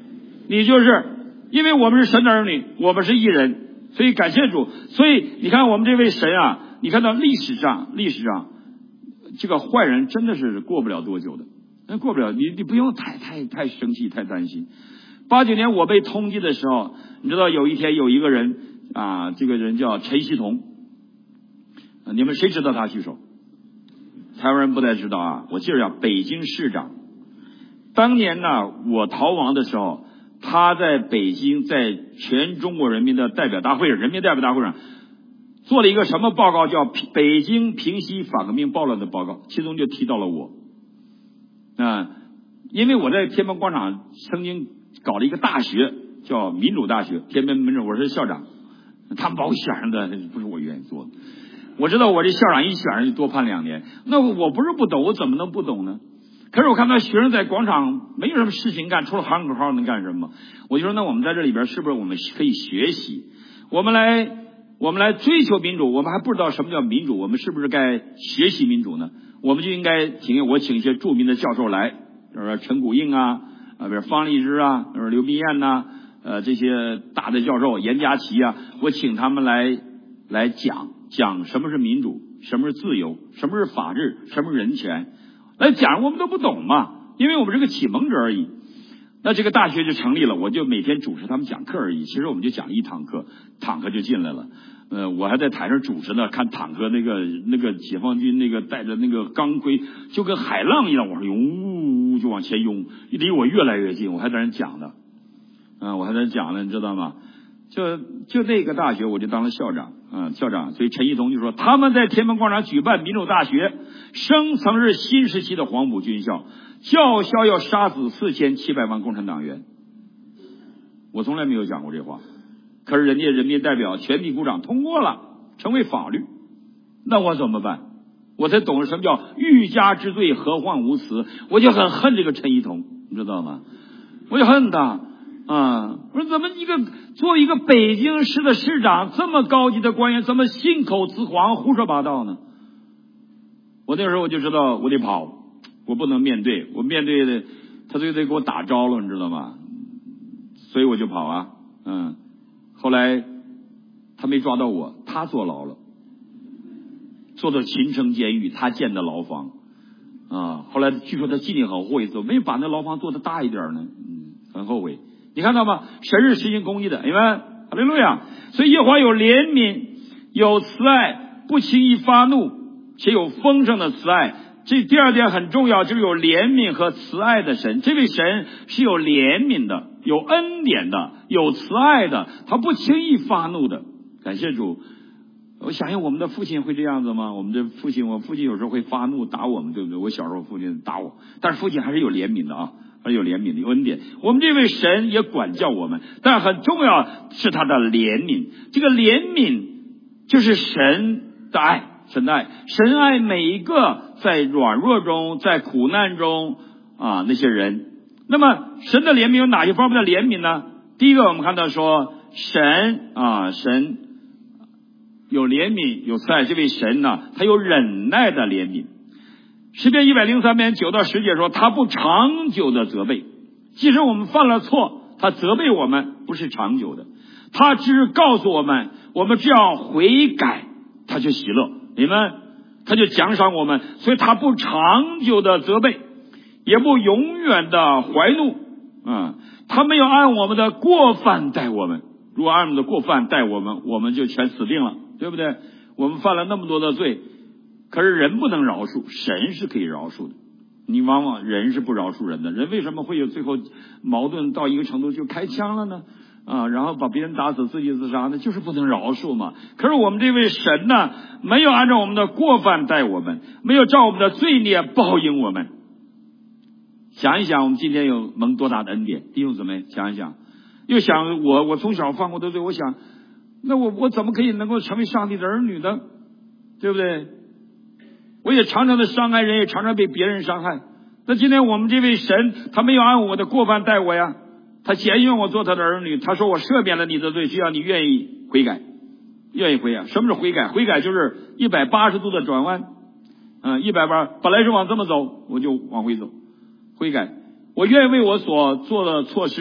你就是因为我们是神的儿女，我们是义人，所以感谢主。所以你看我们这位神啊，你看到历史上历史上这个坏人真的是过不了多久的，那过不了，你你不用太太太生气太担心。八九年我被通缉的时候，你知道有一天有一个人啊，这个人叫陈锡同，你们谁知道他举手？台湾人不太知道啊，我记着叫北京市长。当年呢，我逃亡的时候，他在北京，在全中国人民的代表大会上，人民代表大会上做了一个什么报告，叫《北京平息反革命暴乱的报告》，其中就提到了我。啊，因为我在天安门广场曾经搞了一个大学，叫民主大学，天安门门诊，我是校长，他们把我选上的，不是我愿意做的。我知道我这校长一选上就多判两年，那我不是不懂，我怎么能不懂呢？可是我看到学生在广场没有什么事情干，除了喊口号能干什么？我就说，那我们在这里边是不是我们可以学习？我们来，我们来追求民主，我们还不知道什么叫民主，我们是不是该学习民主呢？我们就应该请我请一些著名的教授来，比如说陈谷应啊，啊，比如方励之啊，比如刘宾彦呐，呃，这些大的教授，严家琪啊，我请他们来来讲讲什么是民主，什么是自由，什么是法治，什么是人权。来讲我们都不懂嘛，因为我们是个启蒙者而已。那这个大学就成立了，我就每天主持他们讲课而已。其实我们就讲一堂课，坦克就进来了。呃，我还在台上主持呢，看坦克那个那个解放军那个带着那个钢盔，就跟海浪一样往上涌，就往前涌，离我越来越近。我还在那讲呢，啊、呃，我还在那讲呢，你知道吗？就就那个大学，我就当了校长。啊，校长，所以陈锡同就说，他们在天安门广场举办民主大学，生曾是新时期的黄埔军校，叫嚣要杀死四千七百万共产党员。我从来没有讲过这话，可是人家人民代表全体鼓掌通过了，成为法律。那我怎么办？我才懂得什么叫欲加之罪，何患无辞。我就很恨这个陈锡同，你知道吗？我就恨他。啊！我说怎么一个作为一个北京市的市长，这么高级的官员，怎么信口雌黄、胡说八道呢？我那时候我就知道我得跑，我不能面对，我面对的他就得给我打招了，你知道吗？所以我就跑啊，嗯。后来他没抓到我，他坐牢了，坐到秦城监狱，他建的牢房啊。后来据说他心里很后悔，怎么没把那牢房做得大一点呢？嗯，很后悔。你看到吗？神是实行公义的，你们哈利路亚。所以耶和华有怜悯，有慈爱，不轻易发怒，且有丰盛的慈爱。这第二点很重要，就是有怜悯和慈爱的神。这位神是有怜悯的，有恩典的，有慈爱的，他不轻易发怒的。感谢主。我想想我们的父亲会这样子吗？我们的父亲，我父亲有时候会发怒打我们，对不对？我小时候父亲打我，但是父亲还是有怜悯的啊。还有怜悯的，有恩典。我们这位神也管教我们，但很重要是他的怜悯。这个怜悯就是神的爱，神的爱，神爱每一个在软弱中、在苦难中啊那些人。那么神的怜悯有哪些方面的怜悯呢？第一个，我们看到说神啊，神有怜悯，有慈爱。这位神呢，他有忍耐的怜悯。诗篇一百零三篇九到十节说，他不长久的责备，即使我们犯了错，他责备我们不是长久的，他只是告诉我们，我们只要悔改，他就喜乐，你们他就奖赏我们。所以他不长久的责备，也不永远的怀怒啊、嗯，他没有按我们的过犯待我们，如果按我们的过犯待我们，我们就全死定了，对不对？我们犯了那么多的罪，可是人不能饶恕，神是可以饶恕的。你往往人是不饶恕人的，人为什么会有最后矛盾到一个程度就开枪了呢？啊，然后把别人打死自己自杀呢？就是不能饶恕嘛。可是我们这位神呢，没有按照我们的过犯待我们，没有照我们的罪孽报应我们。想一想，我们今天有蒙多大的恩典，弟兄姊妹，想一想，又想我我从小犯过的罪，我想，那我我怎么可以能够成为上帝的儿女呢？对不对？我也常常的伤害人，也常常被别人伤害。那今天我们这位神，他没有按我的过犯待我呀，他拣选我做他的儿女。他说我赦免了你的罪，只要你愿意悔改，愿意悔改。什么是悔改？悔改就是一百八十度的转弯，嗯，一百八，本来是往这么走，我就往回走。悔改，我愿意为我所做的错事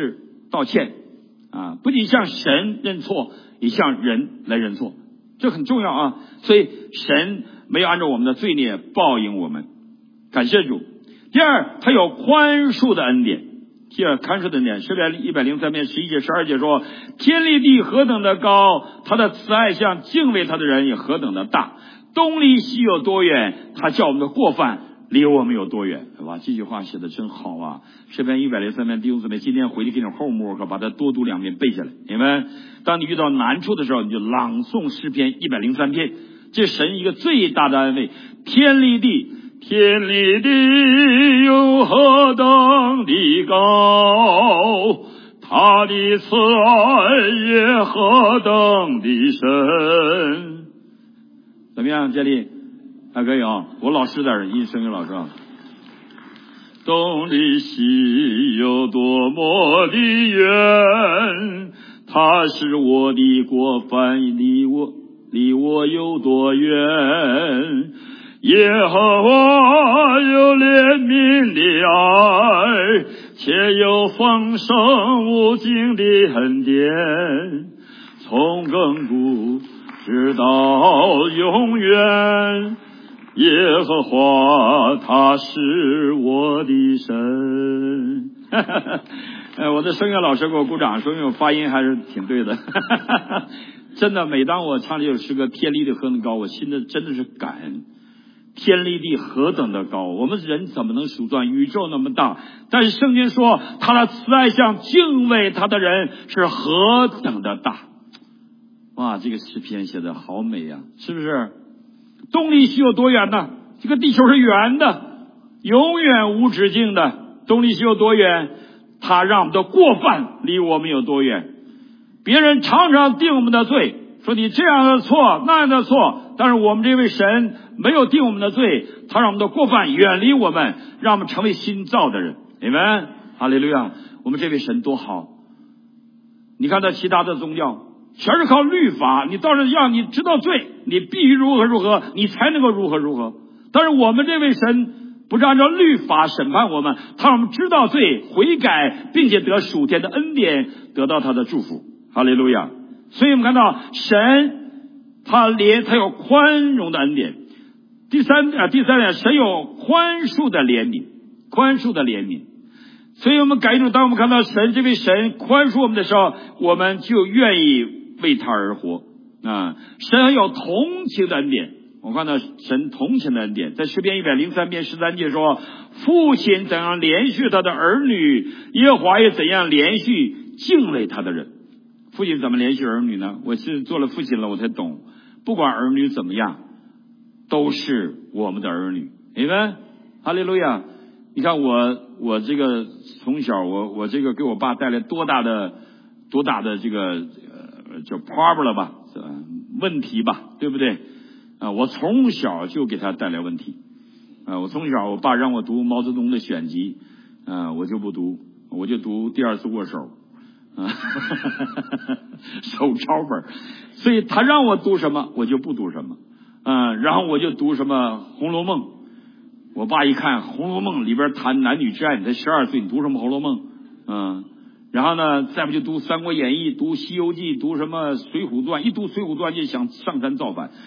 道歉啊，不仅向神认错，也向人来认错，这很重要啊。所以神没有按照我们的罪孽报应我们，感谢主。第二，他有宽恕的恩典。第二，宽恕的恩典，诗篇一百零三篇十一节十二节说，天立地何等的高，他的慈爱向敬畏他的人也何等的大，东离西有多远，他叫我们的过犯离我们有多远，对吧？这句话写的真好啊！诗篇一百零三篇，弟兄姊妹，今天回去给你后幕可把它多读两遍背下来。你们，当你遇到难处的时候，你就朗诵诗篇一百零三篇，这是神一个最大的安慰。天立地，天立地有何等的高，他的慈爱也何等的深。怎么样，杰里？还可以啊，我老师在这，一声音老师啊。东离西有多么的远，他是我的过犯，离我离我有多远？耶和华有怜悯的爱，且有丰盛无尽的恩典，从亘古直到永远。耶和华他是我的神。呃，我的声乐老师给我鼓掌，说明我发音还是挺对的。真的，每当我唱这首诗歌天立地何等高，我心里真的是感恩。天立地何等的高，我们人怎么能数算宇宙那么大？但是圣经说他的慈爱向敬畏他的人是何等的大。哇，这个诗篇写的好美呀、啊，是不是？东离西有多远呢？这个地球是圆的，永远无止境的。东离西有多远？他让我们的过犯离我们有多远？别人常常定我们的罪，说你这样的错那样的错，但是我们这位神没有定我们的罪，他让我们的过犯远离我们，让我们成为新造的人。你们哈利路亚！我们这位神多好！你看他其他的宗教全是靠律法，你倒是让你知道罪，你必须如何如何，你才能够如何如何。但是我们这位神不是按照律法审判我们，他让我们知道罪，悔改，并且得属天的恩典，得到他的祝福。哈利路亚！所以我们看到神他怜，他有宽容的恩典。第三啊，第三点，神有宽恕的怜悯，宽恕的怜悯。所以我们感觉，当我们看到神这位神宽恕我们的时候，我们就愿意为他而活啊！神有同情的恩典，我看到神同情的恩典，在诗篇一百零三篇十三节说：“父亲怎样连续他的儿女，耶和华也怎样连续敬畏他的人。”父亲怎么连续儿女呢？我是做了父亲了，我才懂，不管儿女怎么样，都是我们的儿女。你们，哈利路亚！你看我，我这个从小，我我这个给我爸带来多大的多大的这个呃叫 problem 吧，问题吧，对不对？啊，我从小就给他带来问题。啊，我从小我爸让我读毛泽东的选集，啊，我就不读，我就读第二次握手，啊，手抄本。所以他让我读什么，我就不读什么。啊，然后我就读什么《红楼梦》。我爸一看《红楼梦》里边谈男女之爱，你才十二岁，你读什么《红楼梦》？嗯，然后呢，再不就读《三国演义》，读《西游记》，读什么《水浒传》？一读《水浒传》就想上山造反，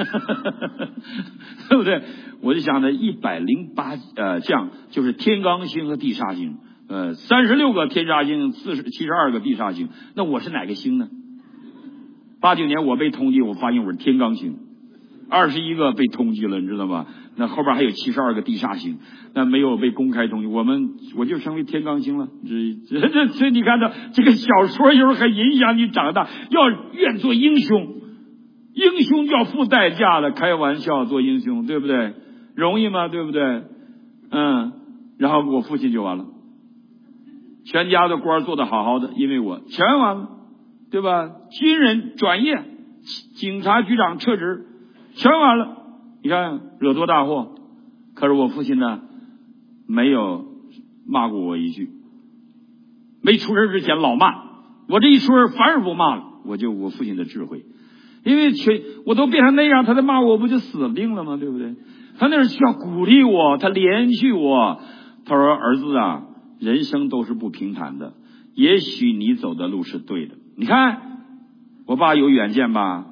对不对？我就想呢，一百零八呃将就是天罡星和地煞星，呃，三十六个天煞星，四十七十二个地煞星，那我是哪个星呢？八九年我被通缉，我发现我是天罡星。二十一个被通缉了，你知道吗？那后边还有七十二个地煞星，那没有被公开通缉，我们我就成为天罡星了。这这这，所以你看到这个小说有时候很影响你长大，要愿做英雄，英雄要付代价的，开玩笑，做英雄对不对？容易吗？对不对？嗯，然后我父亲就完了，全家的官做得好好的，因为我全完了，对吧？军人转业，警察局长撤职。全完了，你看惹多大祸！可是我父亲呢，没有骂过我一句，没出事之前老骂我，这一出事反而不骂了。我就我父亲的智慧，因为全我都变成那样，他再骂我，不就死定了吗？对不对？他那是需要鼓励我，他连续我。他说：“儿子啊，人生都是不平坦的， 也许你走的路是对的。你看我爸有远见吧，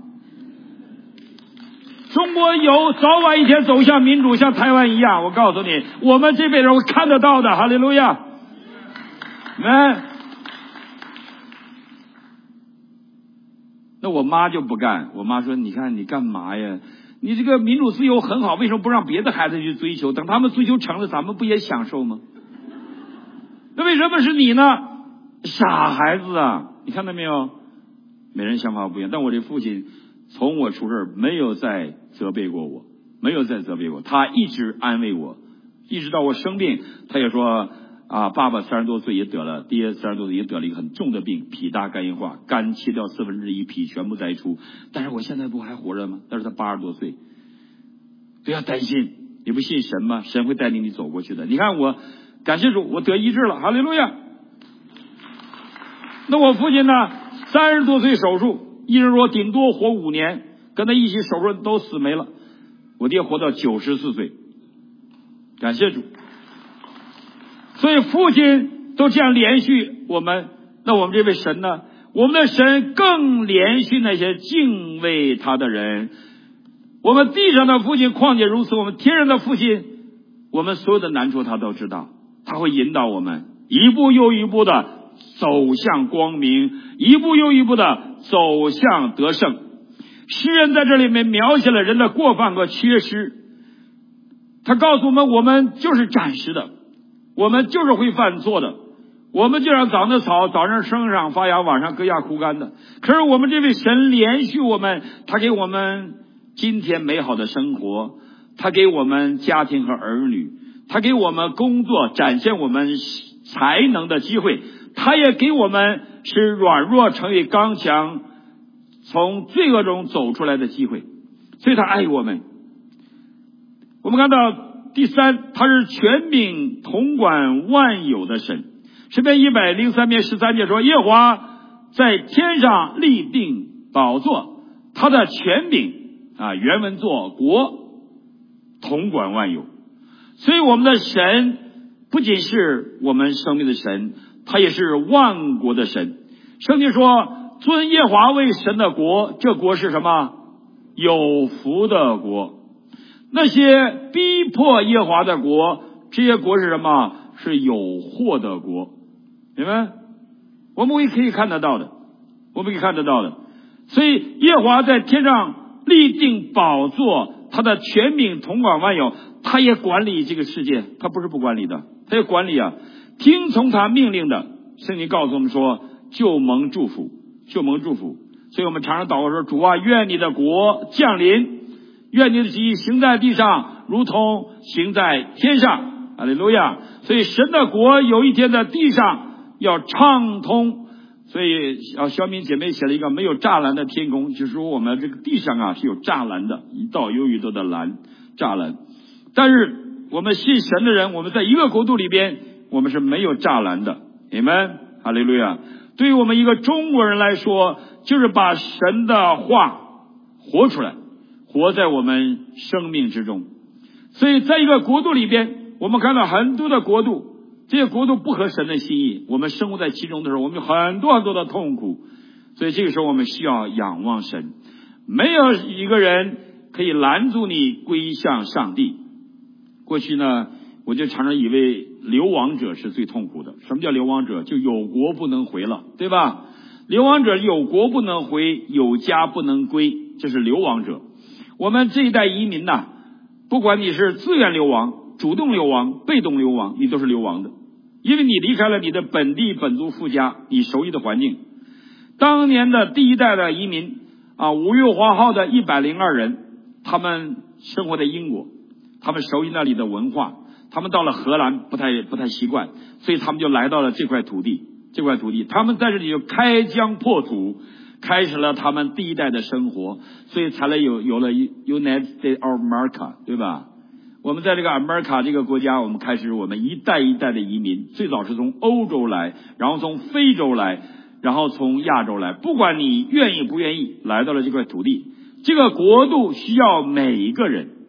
中国有早晚一天走向民主，像台湾一样。我告诉你，我们这辈人会看得到的。哈利路亚！嗯，那我妈就不干。我妈说：“你看你干嘛呀？你这个民主自由很好，为什么不让别的孩子去追求？等他们追求成了，咱们不也享受吗？那为什么是你呢？傻孩子啊！你看到没有？每人想法不一样。但我这父亲从我出事没有再责备过我，没有再责备我，他一直安慰我，一直到我生病，他也说啊，爸爸三十多岁也得了，爹三十多岁也得了一个很重的病，脾大肝硬化，肝切掉四分之一，脾全部摘除。但是我现在不还活着吗？但是他八十多岁，不要担心，你不信神吗？神会带领你走过去的。你看我，感谢主，我得医治了，哈利路亚。那我父亲呢？三十多岁手术，医生说顶多活五年，跟他一起手术都死没了。我爹活到九十四岁，感谢主。所以父亲都这样连续我们，那我们这位神呢？我们的神更连续那些敬畏他的人。我们地上的父亲况且如此，我们天上的父亲，我们所有的难处他都知道，他会引导我们一步又一步的走向光明，一步又一步的走向得胜。诗人在这里面描写了人的过犯和缺失，他告诉我们，我们就是暂时的，我们就是会犯错的，我们就像长的草，早上生长发芽，晚上割下枯干的。可是我们这位神连续我们，他给我们今天美好的生活，他给我们家庭和儿女，他给我们工作，展现我们才能的机会，他也给我们使软弱成为刚强，从罪恶中走出来的机会。所以他爱我们。我们看到第三，他是权柄统管万有的神。诗篇一百零三篇十三节说，耶和华在天上立定宝座，他的权柄啊，原文作国，统管万有。所以我们的神不仅是我们生命的神，他也是万国的神。圣经说，尊耶和华为神的国，这国是什么？有福的国。那些逼迫耶和华的国，这些国是什么？是有祸的国。明白？我们可以看得到的，我们可以看得到的。所以耶和华在天上立定宝座，他的权柄统管万有，他也管理这个世界，他不是不管理的，他也管理啊。听从他命令的，圣经告诉我们说，就蒙祝福，就蒙祝福。所以我们常常祷告说，主啊，愿你的国降临，愿你的旨意行在地上，如同行在天上。哈利路亚。所以神的国有一天在地上要畅通。所以啊，小敏姐妹写了一个没有栅栏的天空，就是说我们这个地上啊是有栅栏的，一道又一道的栏栅栏。但是我们信神的人，我们在一个国度里边，我们是没有栅栏的。阿们，哈利路亚。对于我们一个中国人来说，就是把神的话活出来，活在我们生命之中。所以在一个国度里边，我们看到很多的国度，这些国度不合神的心意，我们生活在其中的时候，我们有很多很多的痛苦。所以这个时候我们需要仰望神。没有一个人可以拦阻你归向上帝。过去呢，我就常常以为流亡者是最痛苦的。什么叫流亡者？就有国不能回了，对吧？流亡者有国不能回，有家不能归，这是流亡者。我们这一代移民呐，不管你是自愿流亡、主动流亡、被动流亡，你都是流亡的。因为你离开了你的本地本族父家，你熟悉的环境。当年的第一代的移民啊，五月花号的一百零二人，他们生活在英国，他们熟悉那里的文化，他们到了荷兰不太不太习惯，所以他们就来到了这块土地，这块土地，他们在这里就开疆破土，开始了他们第一代的生活，所以才来有有了 United States of America， 对吧？我们在这个 America 这个国家，我们开始我们一代一代的移民，最早是从欧洲来，然后从非洲来，然后从亚洲来，不管你愿意不愿意，来到了这块土地。这个国度需要每一个人，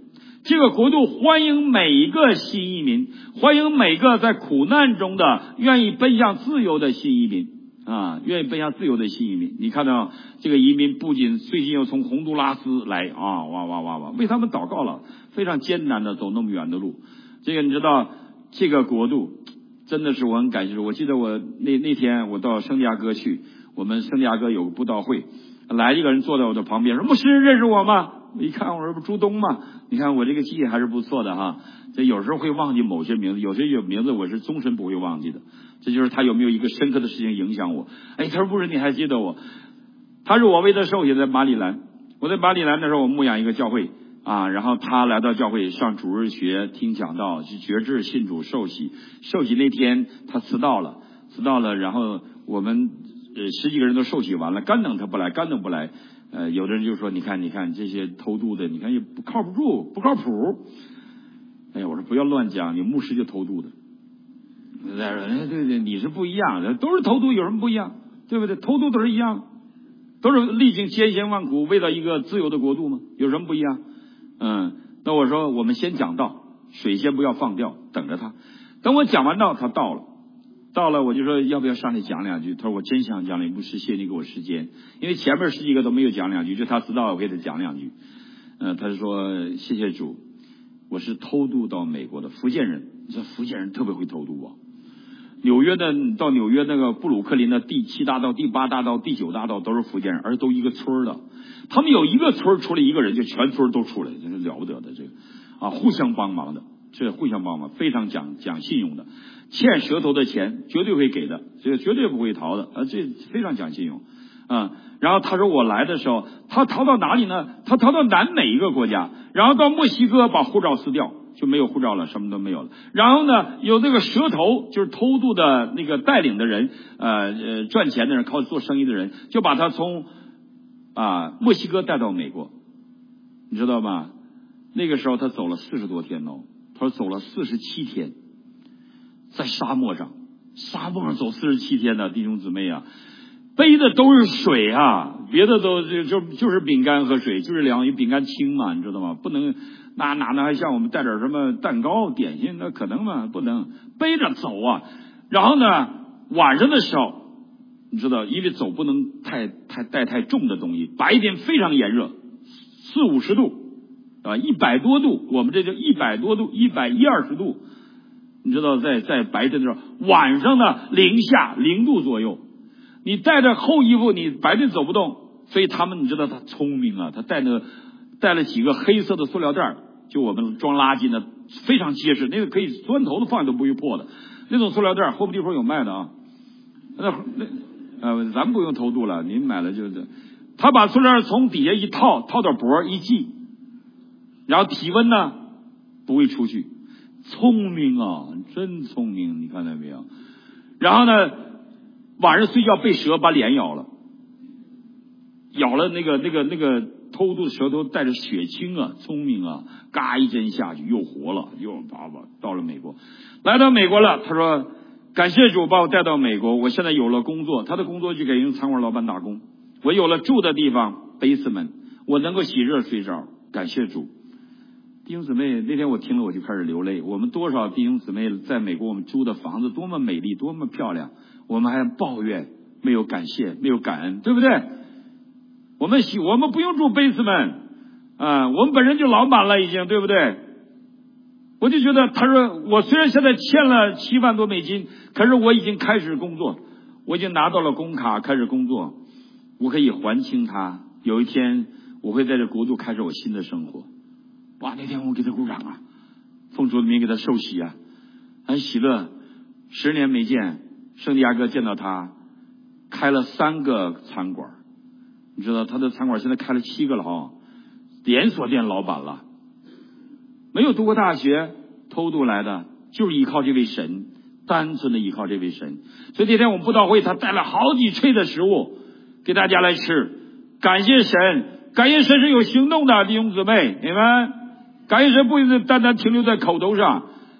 这个国度欢迎每一个新移民，欢迎每个在苦难中的愿意奔向自由的新移民啊，愿意奔向自由的新移民。你看到这个移民不仅最近又从洪都拉斯来啊，哇哇哇哇，为他们祷告了，非常艰难的走那么远的路。这个你知道，这个国度真的是我很感谢。我记得我那那天我到圣地亚哥去，我们圣地亚哥有个布道会，来一个人坐在我的旁边说：“牧师认识我吗？”我一看，我说：“不朱东吗？”你看我这个记忆还是不错的哈。这有时候会忘记某些名字，有些有名字我是终身不会忘记的。这就是他有没有一个深刻的事情影响我。哎，他说：“不是，你还记得我？”他是我为他受洗在马里兰。我在马里兰的时候，我牧养一个教会啊，然后他来到教会上主日学，听讲道，去决志信主受洗。受洗那天他迟到了，迟到了，然后我们呃十几个人都受洗完了，干等他不来，干等不来。呃，有的人就说：“你看，你看这些偷渡的，你看也不靠不住，不靠谱。”哎呀，我说不要乱讲，你牧师就偷渡的。对对对，你是不一样的，都是偷渡，有什么不一样？对不对？偷渡都是一样，都是历经艰辛万苦，为了一个自由的国度嘛，有什么不一样？嗯，那我说我们先讲道，水先不要放掉，等着他。等我讲完道，他到了。到了我就说要不要上来讲两句，他说我真想讲两句，牧师谢谢你给我时间，因为前面十几个都没有讲两句，就他知道我给他讲两句。嗯、呃，他就说谢谢主，我是偷渡到美国的福建人，你说福建人特别会偷渡啊。纽约的到纽约那个布鲁克林的第七大道、第八大道、第九大道都是福建人，而且都一个村的，他们有一个村出来一个人，就全村都出来，这是了不得的这个啊，互相帮忙的，这互相帮忙，非常讲讲信用的。欠舌头的钱绝对会给的，这个绝对不会逃的啊，这非常讲信用啊。然后他说我来的时候，他逃到哪里呢？他逃到南美一个国家，然后到墨西哥把护照撕掉，就没有护照了，什么都没有了。然后呢，有这个蛇头，就是偷渡的那个带领的人，呃呃，赚钱的人，靠做生意的人，就把他从啊墨西哥带到美国，你知道吗？那个时候他走了四十多天哦，他说走了四十七天。在沙漠上，沙漠上走四十七天的弟兄姊妹啊，背的都是水啊，别的都就就就是饼干和水，就是粮，因为饼干轻嘛，你知道吗？不能哪哪能还像我们带点什么蛋糕点心，那可能吗？不能背着走啊。然后呢，晚上的时候，你知道，因为走不能太太带太重的东西，白天非常炎热，四五十度啊，一百多度，我们这就一百多度，一百一二十度。你知道在在白天的时候，晚上呢零下零度左右，你带着厚衣服，你白天走不动。所以他们你知道他聪明啊，他带那个带了几个黑色的塑料袋，就我们装垃圾的，非常结实，那个可以砖头子放都不会破的那种塑料袋，后地方有卖的啊。那那呃，咱不用偷渡了，您买了就是。他把塑料袋从底下一套，套到脖一系，然后体温呢不会出去。聪明啊，真聪明，你看到没有？然后呢，晚上睡觉被蛇把脸咬了，咬了那个那个那个偷渡的蛇都带着血清啊，聪明啊，嘎一针下去又活了，又叭叭到了美国，来到美国了。他说感谢主把我带到美国，我现在有了工作，他的工作就给人餐馆老板打工，我有了住的地方 basement， 我能够洗热水澡，感谢主。弟兄姊妹，那天我听了我就开始流泪。我们多少弟兄姊妹在美国，我们租的房子多么美丽，多么漂亮，我们还抱怨，没有感谢，没有感恩，对不对？我们喜我们不用住basement啊，我们本身就老满了已经，对不对？我就觉得，他说我虽然现在欠了七万多美金，可是我已经开始工作，我已经拿到了工卡，开始工作，我可以还清他。有一天我会在这国度开始我新的生活。哇！那天我给他鼓掌啊，奉主的名给他受洗啊，很喜乐。十年没见，圣地亚哥见到他，开了三个餐馆，你知道他的餐馆现在开了七个了哈，连锁店老板了，没有读过大学，偷渡来的，就是依靠这位神，单纯的依靠这位神。所以那天我们布道会，他带了好几锤的食物给大家来吃，感谢神，感谢神是有行动的，弟兄姊妹，你们。感谢神不是单单停留在口头上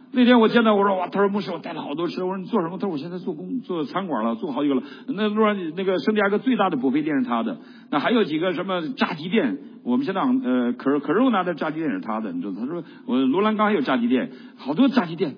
那天我见到我说哇，他说牧师我带了好多吃，我说你做什么？他说我现在做工做餐馆了，做好几个了。那路上那个圣地亚哥最大的补费店是他的，那还有几个什么炸鸡店，我们现在呃可可肉拿的炸鸡店是他的，你知道？他说我罗兰冈还有炸鸡店，好多炸鸡店。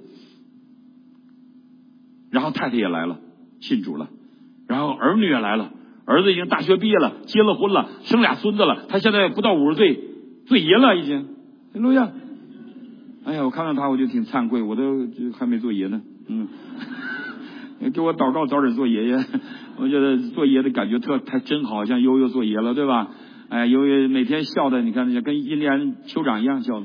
然后太太也来了，信主了，然后儿女也来了，儿子已经大学毕业了，结了婚了，生俩孙子了，他现在不到五十岁，做爷了已经。哈利路亚！哎呀，我看到他我就挺惭愧，我都还没做爷呢。嗯，给我祷告早点做爷爷。我觉得做爷的感觉特太真好，像悠悠做爷了，对吧？哎，悠悠每天笑的，你看跟印第安酋长一样笑的。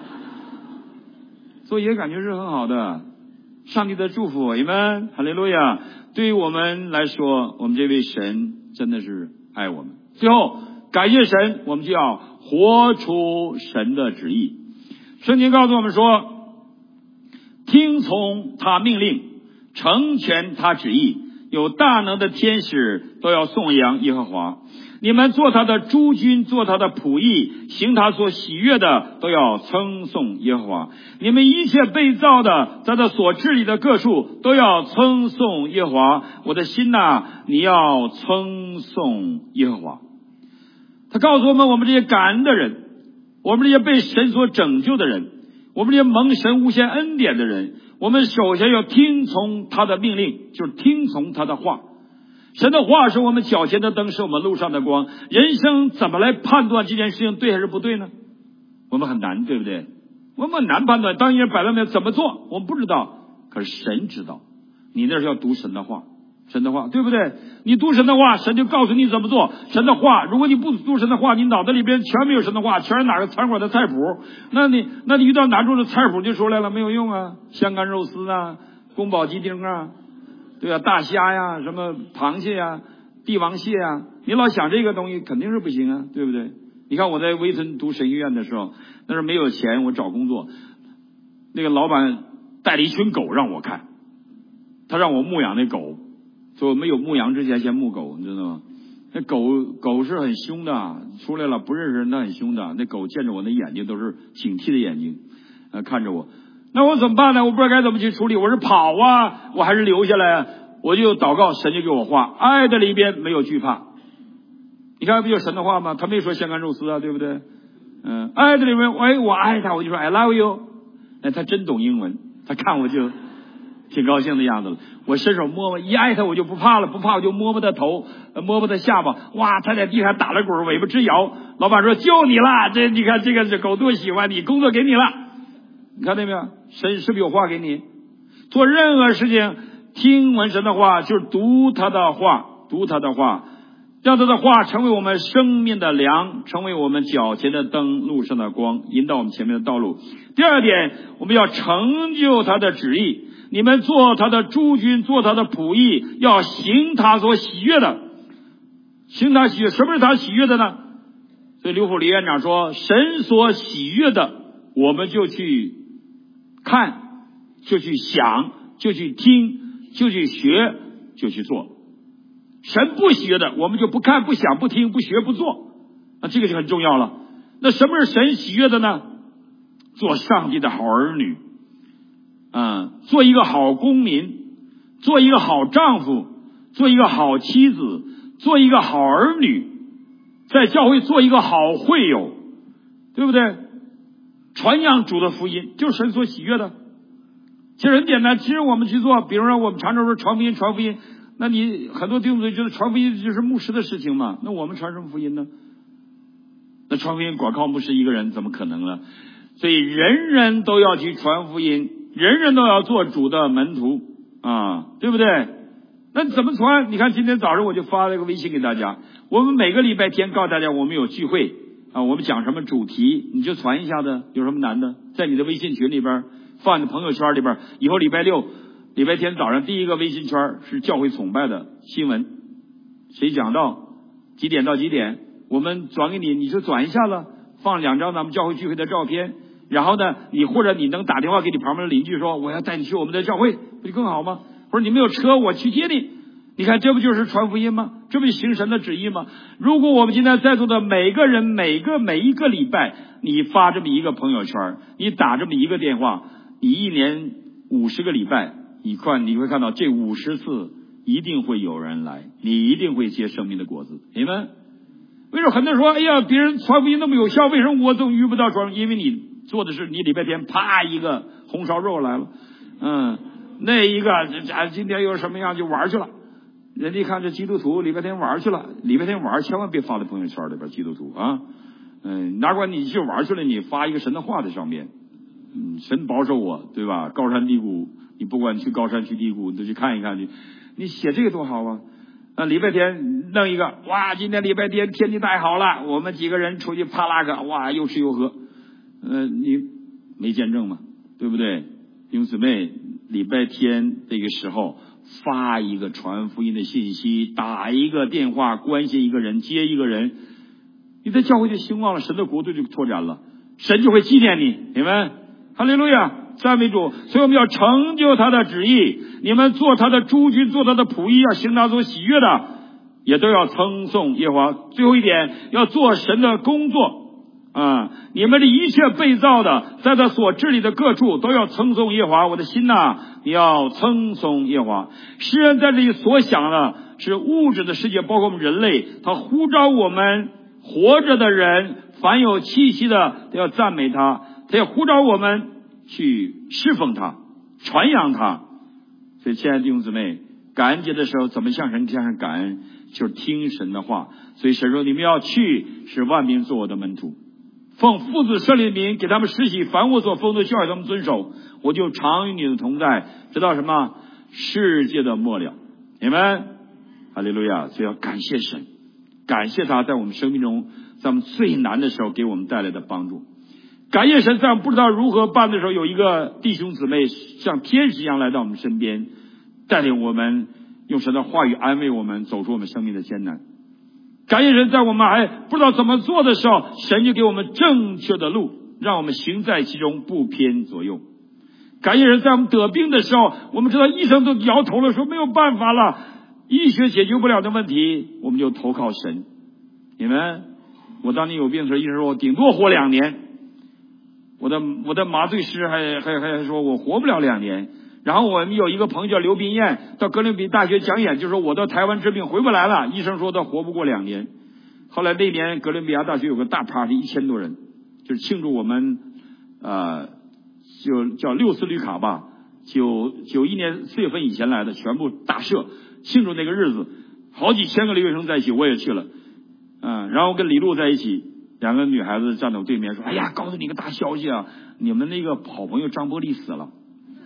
做爷感觉是很好的，上帝的祝福，你们哈利路亚！对于我们来说，我们这位神真的是爱我们。最后，感谢神，我们就要活出神的旨意。圣经告诉我们说，听从他命令，成全他旨意，有大能的天使都要颂扬耶和华。你们做他的诸军，做他的仆役，行他所喜悦的，都要称颂耶和华。你们一切被造的，在他所治理的各处，都要称颂耶和华。我的心哪，你要称颂耶和华。他告诉我们，我们这些感恩的人，我们这些被神所拯救的人，我们这些蒙神无限恩典的人，我们首先要听从他的命令，就是听从他的话。神的话是我们脚前的灯，是我们路上的光。人生怎么来判断这件事情对还是不对呢？我们很难，对不对？我们很难判断。当一人摆在那怎么做，我们不知道，可是神知道。你那是要读神的话，神的话，对不对？你读神的话，神就告诉你怎么做。神的话，如果你不读神的话，你脑袋里边全没有神的话，全是哪个餐馆的菜谱，那你那你遇到难处的菜谱就出来了，没有用啊。香干肉丝啊，宫保鸡丁啊，对啊，大虾呀，什么螃蟹呀，帝王蟹呀，你老想这个东西肯定是不行啊，对不对？你看我在威村读神学院的时候，那时候没有钱，我找工作，那个老板带了一群狗让我看，他让我牧养那狗，说没有牧羊之前先牧狗，你知道吗？那狗狗是很凶的，出来了不认识人，它很凶的。那狗见着我那眼睛都是警惕的眼睛，呃，看着我。那我怎么办呢？我不知道该怎么去处理。我是跑啊，我还是留下来啊？我就祷告，神就给我话，爱的里边没有惧怕。你看不就是神的话吗？他没说香干肉丝啊，对不对？嗯，爱的里面，哎，我爱他，我就说 I love you。哎，他真懂英文，他看我就挺高兴的样子了。我伸手摸摸，一爱他我就不怕了，不怕我就摸摸他头，摸摸他下巴。哇，他在地上打了滚，尾巴直摇。老板说就你了，这你看这个这狗多喜欢你，工作给你了。你看到没有？神是不是有话给你？做任何事情，听闻神的话，就是读他的话，读他的话，让他的话成为我们生命的粮，成为我们脚前的灯，路上的光，引导我们前面的道路。第二点，我们要成就他的旨意。你们做他的诸军，做他的仆役，要行他所喜悦的。行他喜悦，什么是他喜悦的呢？所以刘福李院长说，神所喜悦的，我们就去看，就去想，就去听，就去学，就去做。神不喜悦的，我们就不看，不想，不听，不学，不做。那这个就很重要了。那什么是神喜悦的呢？做上帝的好儿女，嗯，做一个好公民，做一个好丈夫，做一个好妻子，做一个好儿女，在教会做一个好会友，对不对？传扬主的福音，就是神所喜悦的。其实很简单，其实我们去做，比如说我们常常说传福音，传福音。那你很多弟兄姊妹觉得传福音就是牧师的事情嘛？那我们传什么福音呢？那传福音光靠牧师一个人怎么可能呢？所以人人都要去传福音，人人都要做主的门徒啊，对不对？那怎么传？你看今天早上我就发了一个微信给大家，我们每个礼拜天告诉大家我们有聚会啊，我们讲什么主题，你就传一下子，有什么难的？在你的微信群里边，放你的朋友圈里边，以后礼拜六。礼拜天早上第一个微信圈是教会崇拜的新闻，谁讲到几点到几点，我们转给你，你就转一下子，放两张咱们教会聚会的照片，然后呢，你或者你能打电话给你旁边的邻居说，我要带你去我们的教会，不就更好吗？或者你没有车，我去接你。你看这不就是传福音吗？这不是行神的旨意吗？如果我们今天在座的每个人，每个每一个礼拜，你发这么一个朋友圈，你打这么一个电话， 你一年五十个礼拜，你看你会看到这五十次一定会有人来，你一定会结生命的果子。你们为什么很多人说，哎呀，别人传福音那么有效，为什么我总遇不到传？因为你做的是你礼拜天啪一个红烧肉来了，嗯，那一个这今天又什么样就玩去了。人家一看这基督徒礼拜天玩去了，礼拜天玩千万别发在朋友圈里边，基督徒啊，嗯，哪管你去玩去了，你发一个神的话在上面，嗯，神保守我，对吧？高山低谷，你不管去高山去低谷，你都去看一看去，你写这个多好啊！啊，礼拜天弄一个，哇，今天礼拜天天气太好了，我们几个人出去啪啦个，哇，又吃又喝，呃，你没见证嘛，对不对？弟兄姊妹，礼拜天这个时候发一个传福音的信息，打一个电话，关心一个人，接一个人，你的教会就兴旺了，神的国度就拓展了，神就会纪念你，你们哈利路亚，赞美主。所以我们要成就他的旨意，你们做他的诸军，做他的仆役，要行他所喜悦的，也都要称颂耶和华。最后一点，要做神的工作啊！你们的一切被造的，在他所治理的各处都要称颂耶和华。我的心呐，你要称颂耶和华。诗人在这里所想的是物质的世界，包括我们人类，他呼召我们活着的人，凡有气息的都要赞美他，他要呼召我们去侍奉他，传扬他。所以亲爱的弟兄姊妹，感恩节的时候怎么向神向上感恩，就是听神的话。所以神说，你们要去，使万民做我的门徒，奉父子圣灵的名给他们施洗，凡我所吩咐的教育他们遵守，我就常与你们同在，直到什么世界的末了。你们哈利路亚！所以要感谢神，感谢他在我们生命中，在我们最难的时候给我们带来的帮助。感谢神，在我们不知道如何办的时候，有一个弟兄姊妹像天使一样来到我们身边，带领我们，用神的话语安慰我们，走出我们生命的艰难。感谢神，在我们还不知道怎么做的时候，神就给我们正确的路，让我们行在其中，不偏左右。感谢神，在我们得病的时候，我们知道医生都摇头了，说没有办法了，医学解决不了的问题，我们就投靠神。你们，我当年有病的时候，医生说我顶多活两年，我的我的麻醉师还还还说我活不了两年。然后我们有一个朋友叫刘斌燕，到哥伦比亚大学讲演，就说我到台湾治病回不来了，医生说他活不过两年。后来那年哥伦比亚大学有个大 party， 一千多人，就是庆祝我们呃就叫六四绿卡吧，九九一年四月份以前来的，全部大赦庆祝那个日子，好几千个留学生在一起，我也去了，嗯，然后跟李璐在一起，两个女孩子站在我对面说，哎呀，告诉你个大消息啊，你们那个好朋友张伯利死了。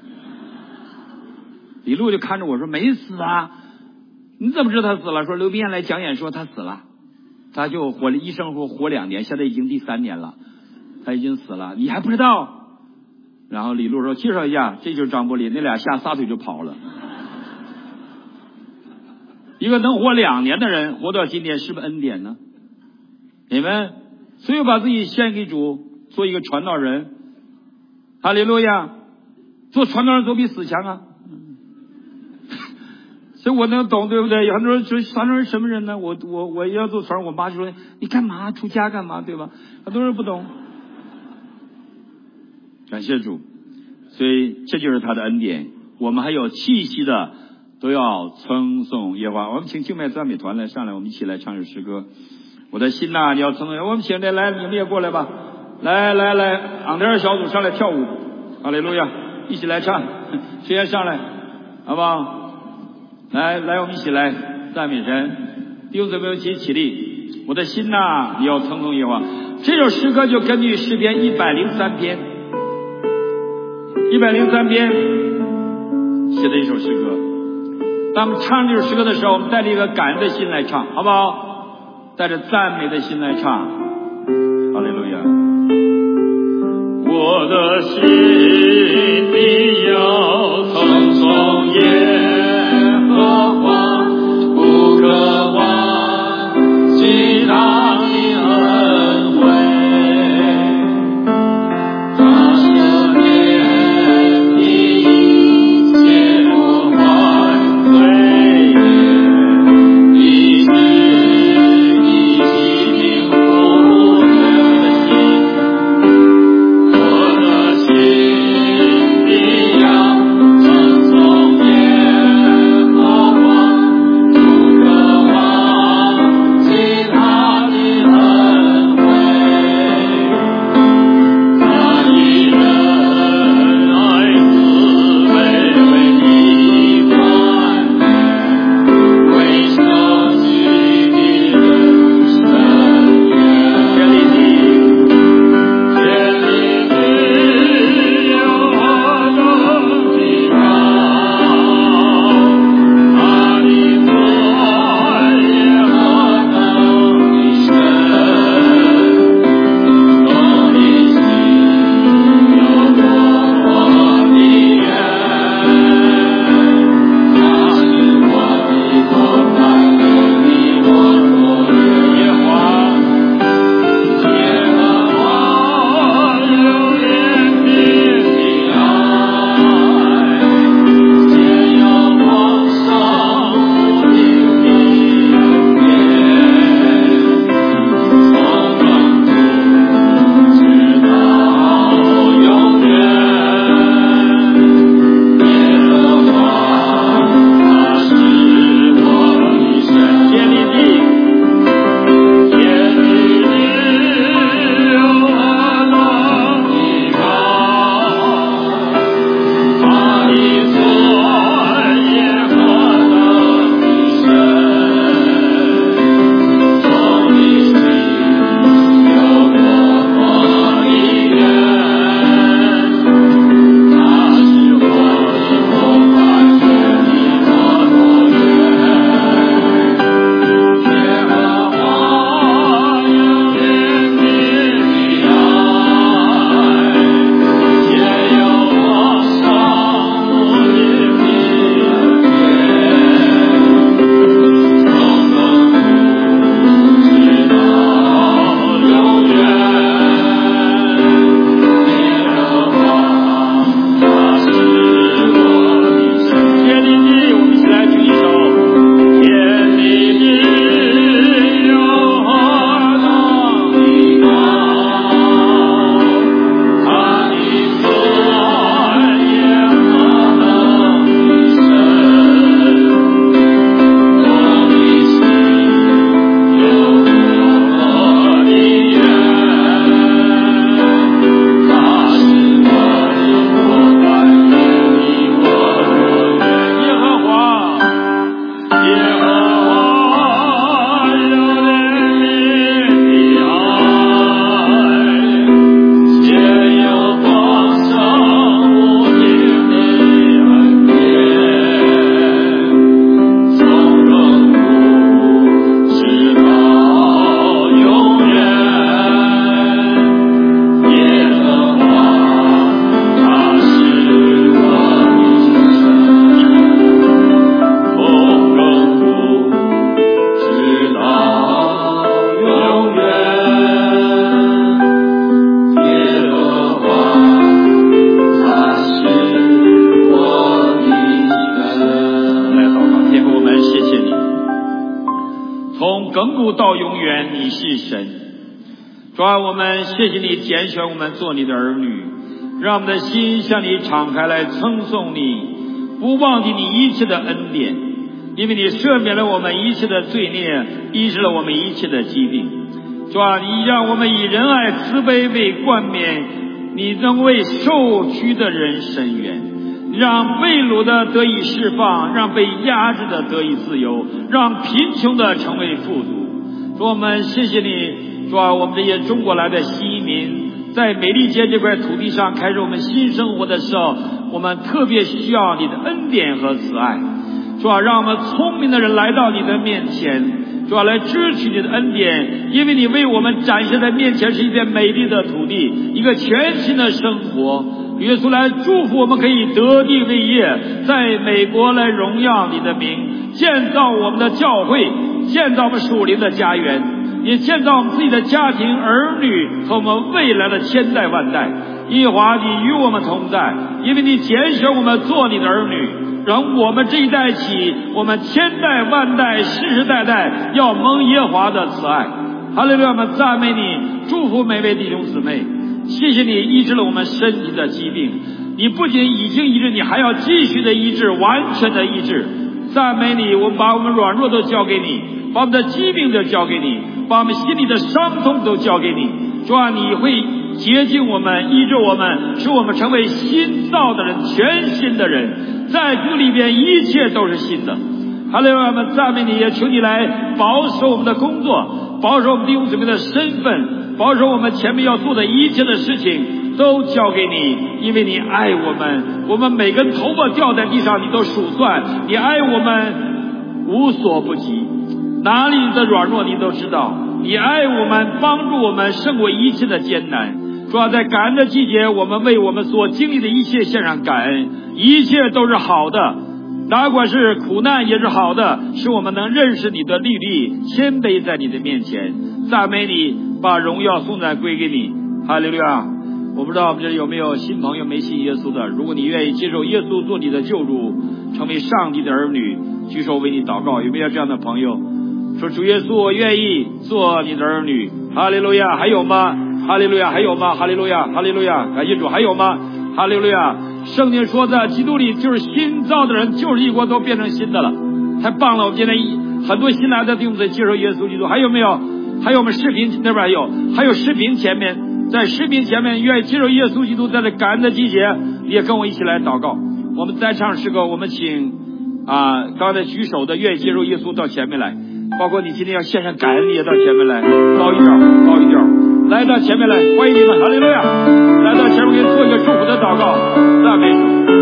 李璐就看着我说，没死啊，你怎么知道他死了？说刘斌燕来讲演说他死了，他就活了，医生说活两年，现在已经第三年了，他已经死了，你还不知道？然后李璐说，介绍一下，这就是张伯利，那俩吓撒腿就跑了。一个能活两年的人活到今天，是不是恩典呢？你们所以把自己献给主，做一个传道人。哈利路亚！做传道人总比死强啊！所以我能懂，对不对？有很多人说传道人什么人呢？我我我要做传道人，我妈就说你干嘛出家干嘛，对吧？很多人不懂。感谢主，所以这就是他的恩典。我们还有气息的都要称颂耶和华。我们请敬拜赞美团来上来，我们一起来唱首诗歌。我的心呐，你要称颂。我们请来来，你们也过来吧。来来来，昂德尔小组上来跳舞，哈利路亚，一起来唱。谁先上来，好不好？来来，我们一起来赞美神。弟兄姊妹一起起立。我的心呐，你要称颂耶和华。这首诗歌就根据诗篇一百零三篇，一百零三篇写的一首诗歌。当我们唱这首诗歌的时候，我们带着一个感恩的心来唱，好不好？带着赞美的心来唱。哈利路亚。我的心里要称颂耶和华，不可忘记他的恩惠，他赦免的一切我犯罪孽，以致你心灵不能的心，我的心古到永远你是神。主啊，我们谢谢你拣选我们做你的儿女，让我们的心向你敞开来称颂你，不忘记你一切的恩典，因为你赦免了我们一切的罪孽，医治了我们一切的疾病。主啊，你让我们以仁爱慈悲为冠冕，你能为受屈的人伸冤，让被掳的得以释放，让被压制的得以自由，让贫穷的成为富足。主，我们谢谢你。主啊，我们这些中国来的新移民在美利坚这块土地上开始我们新生活的时候，我们特别需要你的恩典和慈爱。主啊，让我们聪明的人来到你的面前，主啊，来支取你的恩典，因为你为我们展现在面前是一片美丽的土地，一个全新的生活。耶稣来祝福我们可以得地为业，在美国来荣耀你的名，建造我们的教会，建造我们属灵的家园，也建造我们自己的家庭儿女和我们未来的千代万代。耶和华，你与我们同在，因为你拣选我们做你的儿女，让我们这一代起，我们千代万代世世代代要蒙耶和华的慈爱。哈利路亚，我们赞美你，祝福每位弟兄姊妹。谢谢你医治了我们身体的疾病，你不仅已经医治，你还要继续的医治，完全的医治。赞美你，我们把我们软弱都交给你，把我们的疾病都交给你，把我们心里的伤痛都交给你。主啊，你会洁净我们，医治我们，使我们成为新造的人，全新的人，在主里边一切都是新的。哈利路亚，我们赞美你，也求你来保守我们的工作，保守我们弟兄姊妹的身份，保守我们前面要做的一切的事情都交给你，因为你爱我们，我们每根头发掉在地上你都数算，你爱我们无所不及，哪里的软弱你都知道，你爱我们，帮助我们胜过一切的艰难。主要在感恩的季节，我们为我们所经历的一切献上感恩，一切都是好的，哪管是苦难也是好的，使我们能认识你的律例，谦卑在你的面前，赞美你，把荣耀颂赞归给你。哈利路亚。我不知道我们这里有没有新朋友没信耶稣的，如果你愿意接受耶稣做你的救主，成为上帝的儿女，举手为你祷告。有没有这样的朋友说，主耶稣，我愿意做你的儿女？哈利路亚。还有吗？哈利路亚。还有吗？哈利路亚。哈利路亚。感谢主。还有吗？哈利路亚。圣经说在基督里就是新造的人，就是一国都变成新的了，太棒了。我们今天很多新来的弟兄在接受耶稣基督。还有没有？还有我们视频那边有，还有视频前面，在视频前面愿意接受耶稣基督，在这感恩的季节也跟我一起来祷告。我们再唱诗歌，我们请啊刚才举手的愿意接受耶稣到前面来，包括你今天要献上感恩的也到前面来，高一点高一点来到前面来，欢迎你们。哈利路亚。来到前面给你做一个祝福的祷告。赞美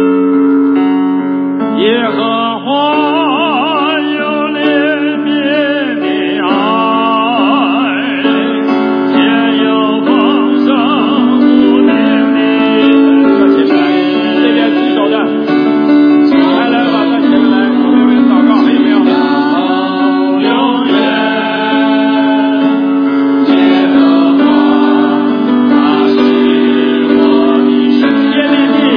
主。耶和华有怜悯的爱，且有丰盛无边的。到前面来，这边举手的来来吧，到前面来，我们为你祷告。还有没有？永远耶和华他是我的神，天立地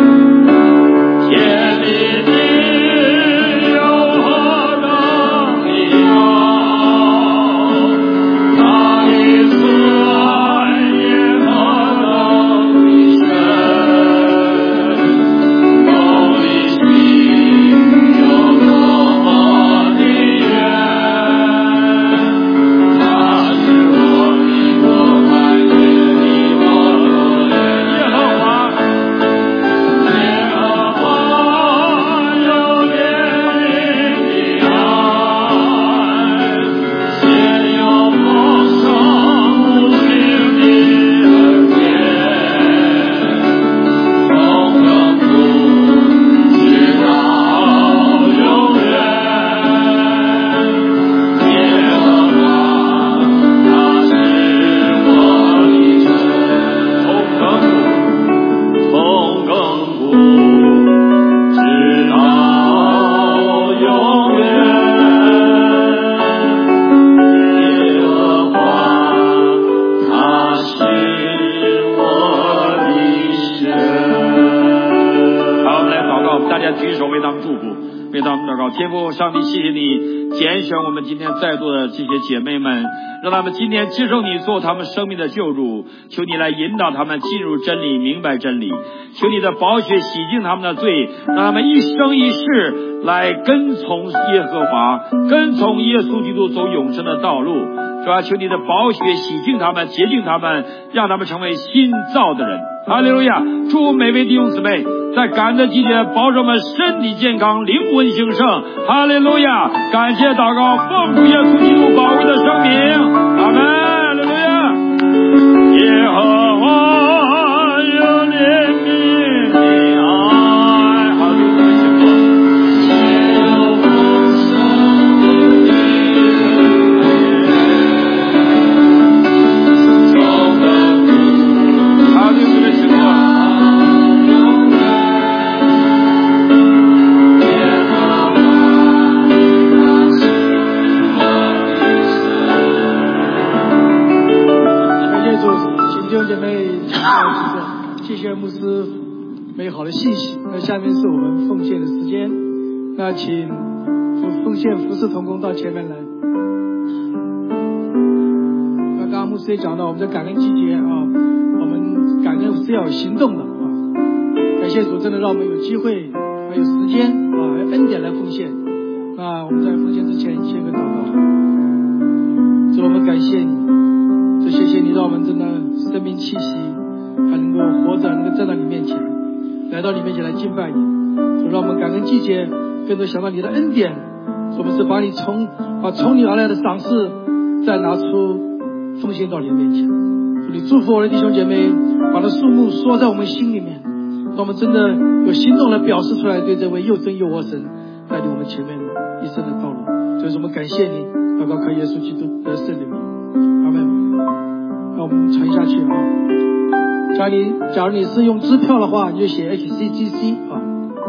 天立地有何等的高，他的慈爱也何等的深，我的心有多么的远，他是我的我看见的我的耶和华。耶和华有怜悯的爱，且有丰盛无尽的恩典，从亘古直到永远。耶和华他是我的神，从亘古从亘古直到永远。耶和华他是我的神。好，我们来祷告，大家举手为他们祝福，为为他们祷告。天父上帝，谢谢你拣选我们今天在座的这些姐妹们，让他们今天接受你做他们生命的救主。求你来引导他们进入真理，明白真理。求你的宝血洗净他们的罪，让他们一生一世来跟从耶和华，跟从耶稣基督走永生的道路。主啊，求你的宝血洗净他们，洁净他们，让他们成为新造的人。哈利路亚！祝每位弟兄姊妹在感恩的季节保守我们身体健康，灵魂兴盛。哈利路亚！感谢祷告，奉主耶稣基督宝贵的生命。阿门！哈利路亚！耶和华有怜悯的爱，哈利路亚！ 谢谢牧师美好的信息。那下面是我们奉献的时间，那请奉献服侍同工到前面来。那刚刚牧师也讲到，我们在感恩季节啊，我们感恩是要有行动的啊。感谢主，真的让我们有机会还有时间啊，还有恩典来奉献。那我们在奉献之前先个祷告。主，我们感谢你，主谢谢你让我们真的生命气息还能够活着，能够站到你面前，来到你面前来敬拜你。主，让我们感恩季节更多想到你的恩典。我们是把你从把从你而来的赏赐再拿出奉献到你的面前。主，你祝福我的弟兄姐妹，把这数目说在我们心里面，让我们真的有行动来表示出来，对这位又真又活神带领我们前面一生的道路。所以我们感谢你，祷告靠耶稣基督得胜的名。阿们。那我们传下去啊。假如你假如你是用支票的话，你就写 H C G C 啊。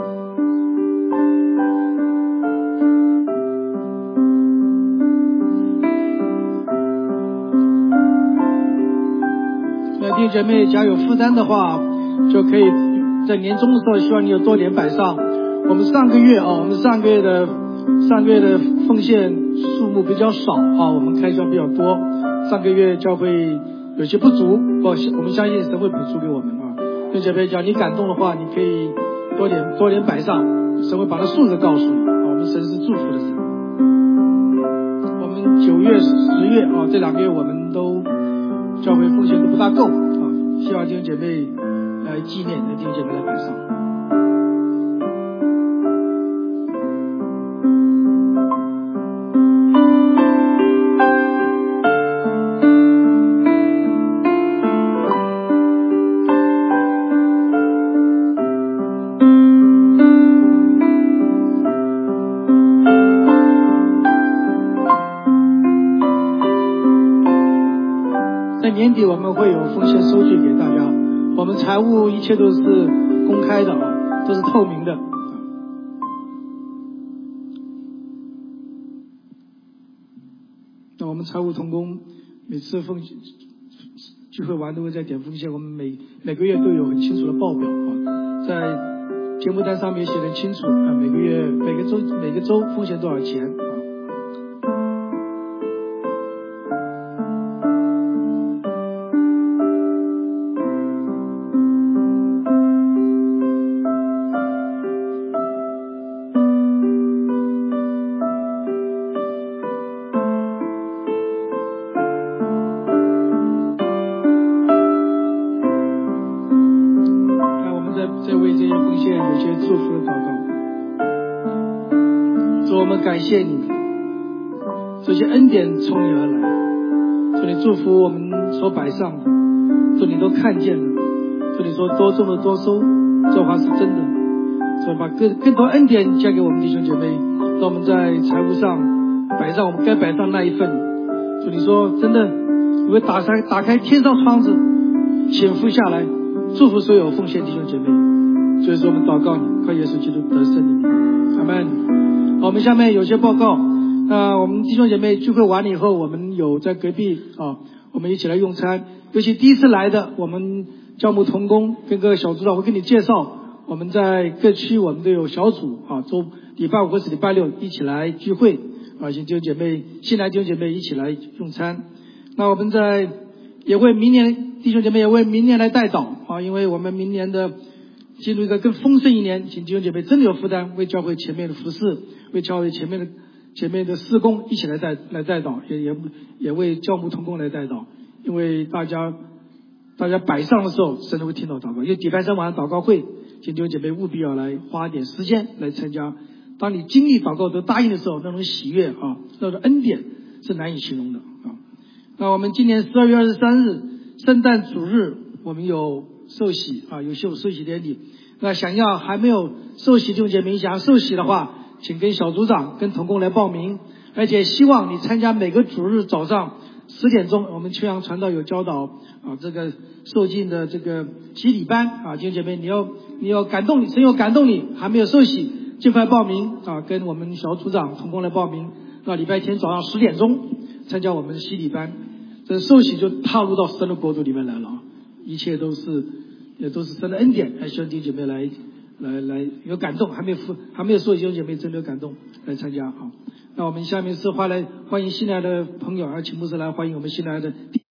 那弟兄姐妹，假如有负担的话，就可以在年终的时候，希望你有多点摆上。我们上个月啊，我们上个月的上个月的奉献数目比较少啊，我们开销比较多，上个月教会有些不足，我我们相信神会补助给我们啊。弟兄姐妹，假如你感动的话，你可以多点多点摆上，神会把那数字告诉你啊。我们神是祝福的神。我们九月、十月啊，这两个月我们都教会奉献都不大够啊，希望弟兄姐妹来纪念，弟兄姐妹来摆上。年底我们会有奉献收据给大家，我们财务一切都是公开的啊，都是透明的。那我们财务同工每次奉聚会完都会再点奉献，我们每每个月都有很清楚的报表啊，在节目单上面写得清楚啊，每个月每个周每个周奉献多少钱。感谢你，这些恩典从你而来，求你祝福我们所摆上的，求你都看见了，求你说多种的多收，这话是真的，所以把更更多恩典加给我们弟兄姐妹，让我们在财务上摆上我们该摆上那一份。求你说真的，你会打开打开天上窗子，倾覆下来，祝福所有奉献弟兄姐妹。所以说我们祷告你，靠耶稣基督得胜的名，阿们。我们下面有些报告，呃，我们弟兄姐妹聚会完了以后，我们有在隔壁啊，我们一起来用餐。尤其第一次来的，我们教牧同工跟各个小组长会跟你介绍，我们在各区我们都有小组啊，做礼拜五或是礼拜六一起来聚会啊，请弟兄姐妹、新来弟兄姐妹一起来用餐。那我们在也为明年弟兄姐妹也为明年来代祷啊，因为我们明年的进入一个更丰盛一年，请弟兄姐妹真的有负担，为教会前面的服事，为教会前面的前面的事工一起来代来代祷，也也也为教牧同工来代祷，因为大家大家摆上的时候，神都会听到祷告。因为礼拜三晚上祷告会，请弟兄姐妹务必要来花一点时间来参加。当你经历祷告都答应的时候，那种喜悦啊，那种恩典是难以形容的啊。那我们今年十二月二十三日圣诞主日，我们有受洗啊，有受受洗典礼。那想要还没有受洗弟兄姐妹想要受洗的话，请跟小组长跟同工来报名。而且希望你参加每个主日早上十点钟，我们秋阳传道有教导啊，这个受浸的这个洗礼班啊，弟兄姐妹，你要你要感动你，神有感动你，还没有受洗，尽快报名啊，跟我们小组长同工来报名。那礼拜天早上十点钟参加我们的洗礼班，这受洗就踏入到神的国度里面来了啊，一切都是也都是神的恩典，还希望弟兄姐妹来来来有感动，还没有还没有受洗弟兄姐妹真的有感动来参加啊。那我们下面是话来欢迎新来的朋友，啊，请牧师来欢迎我们新来的。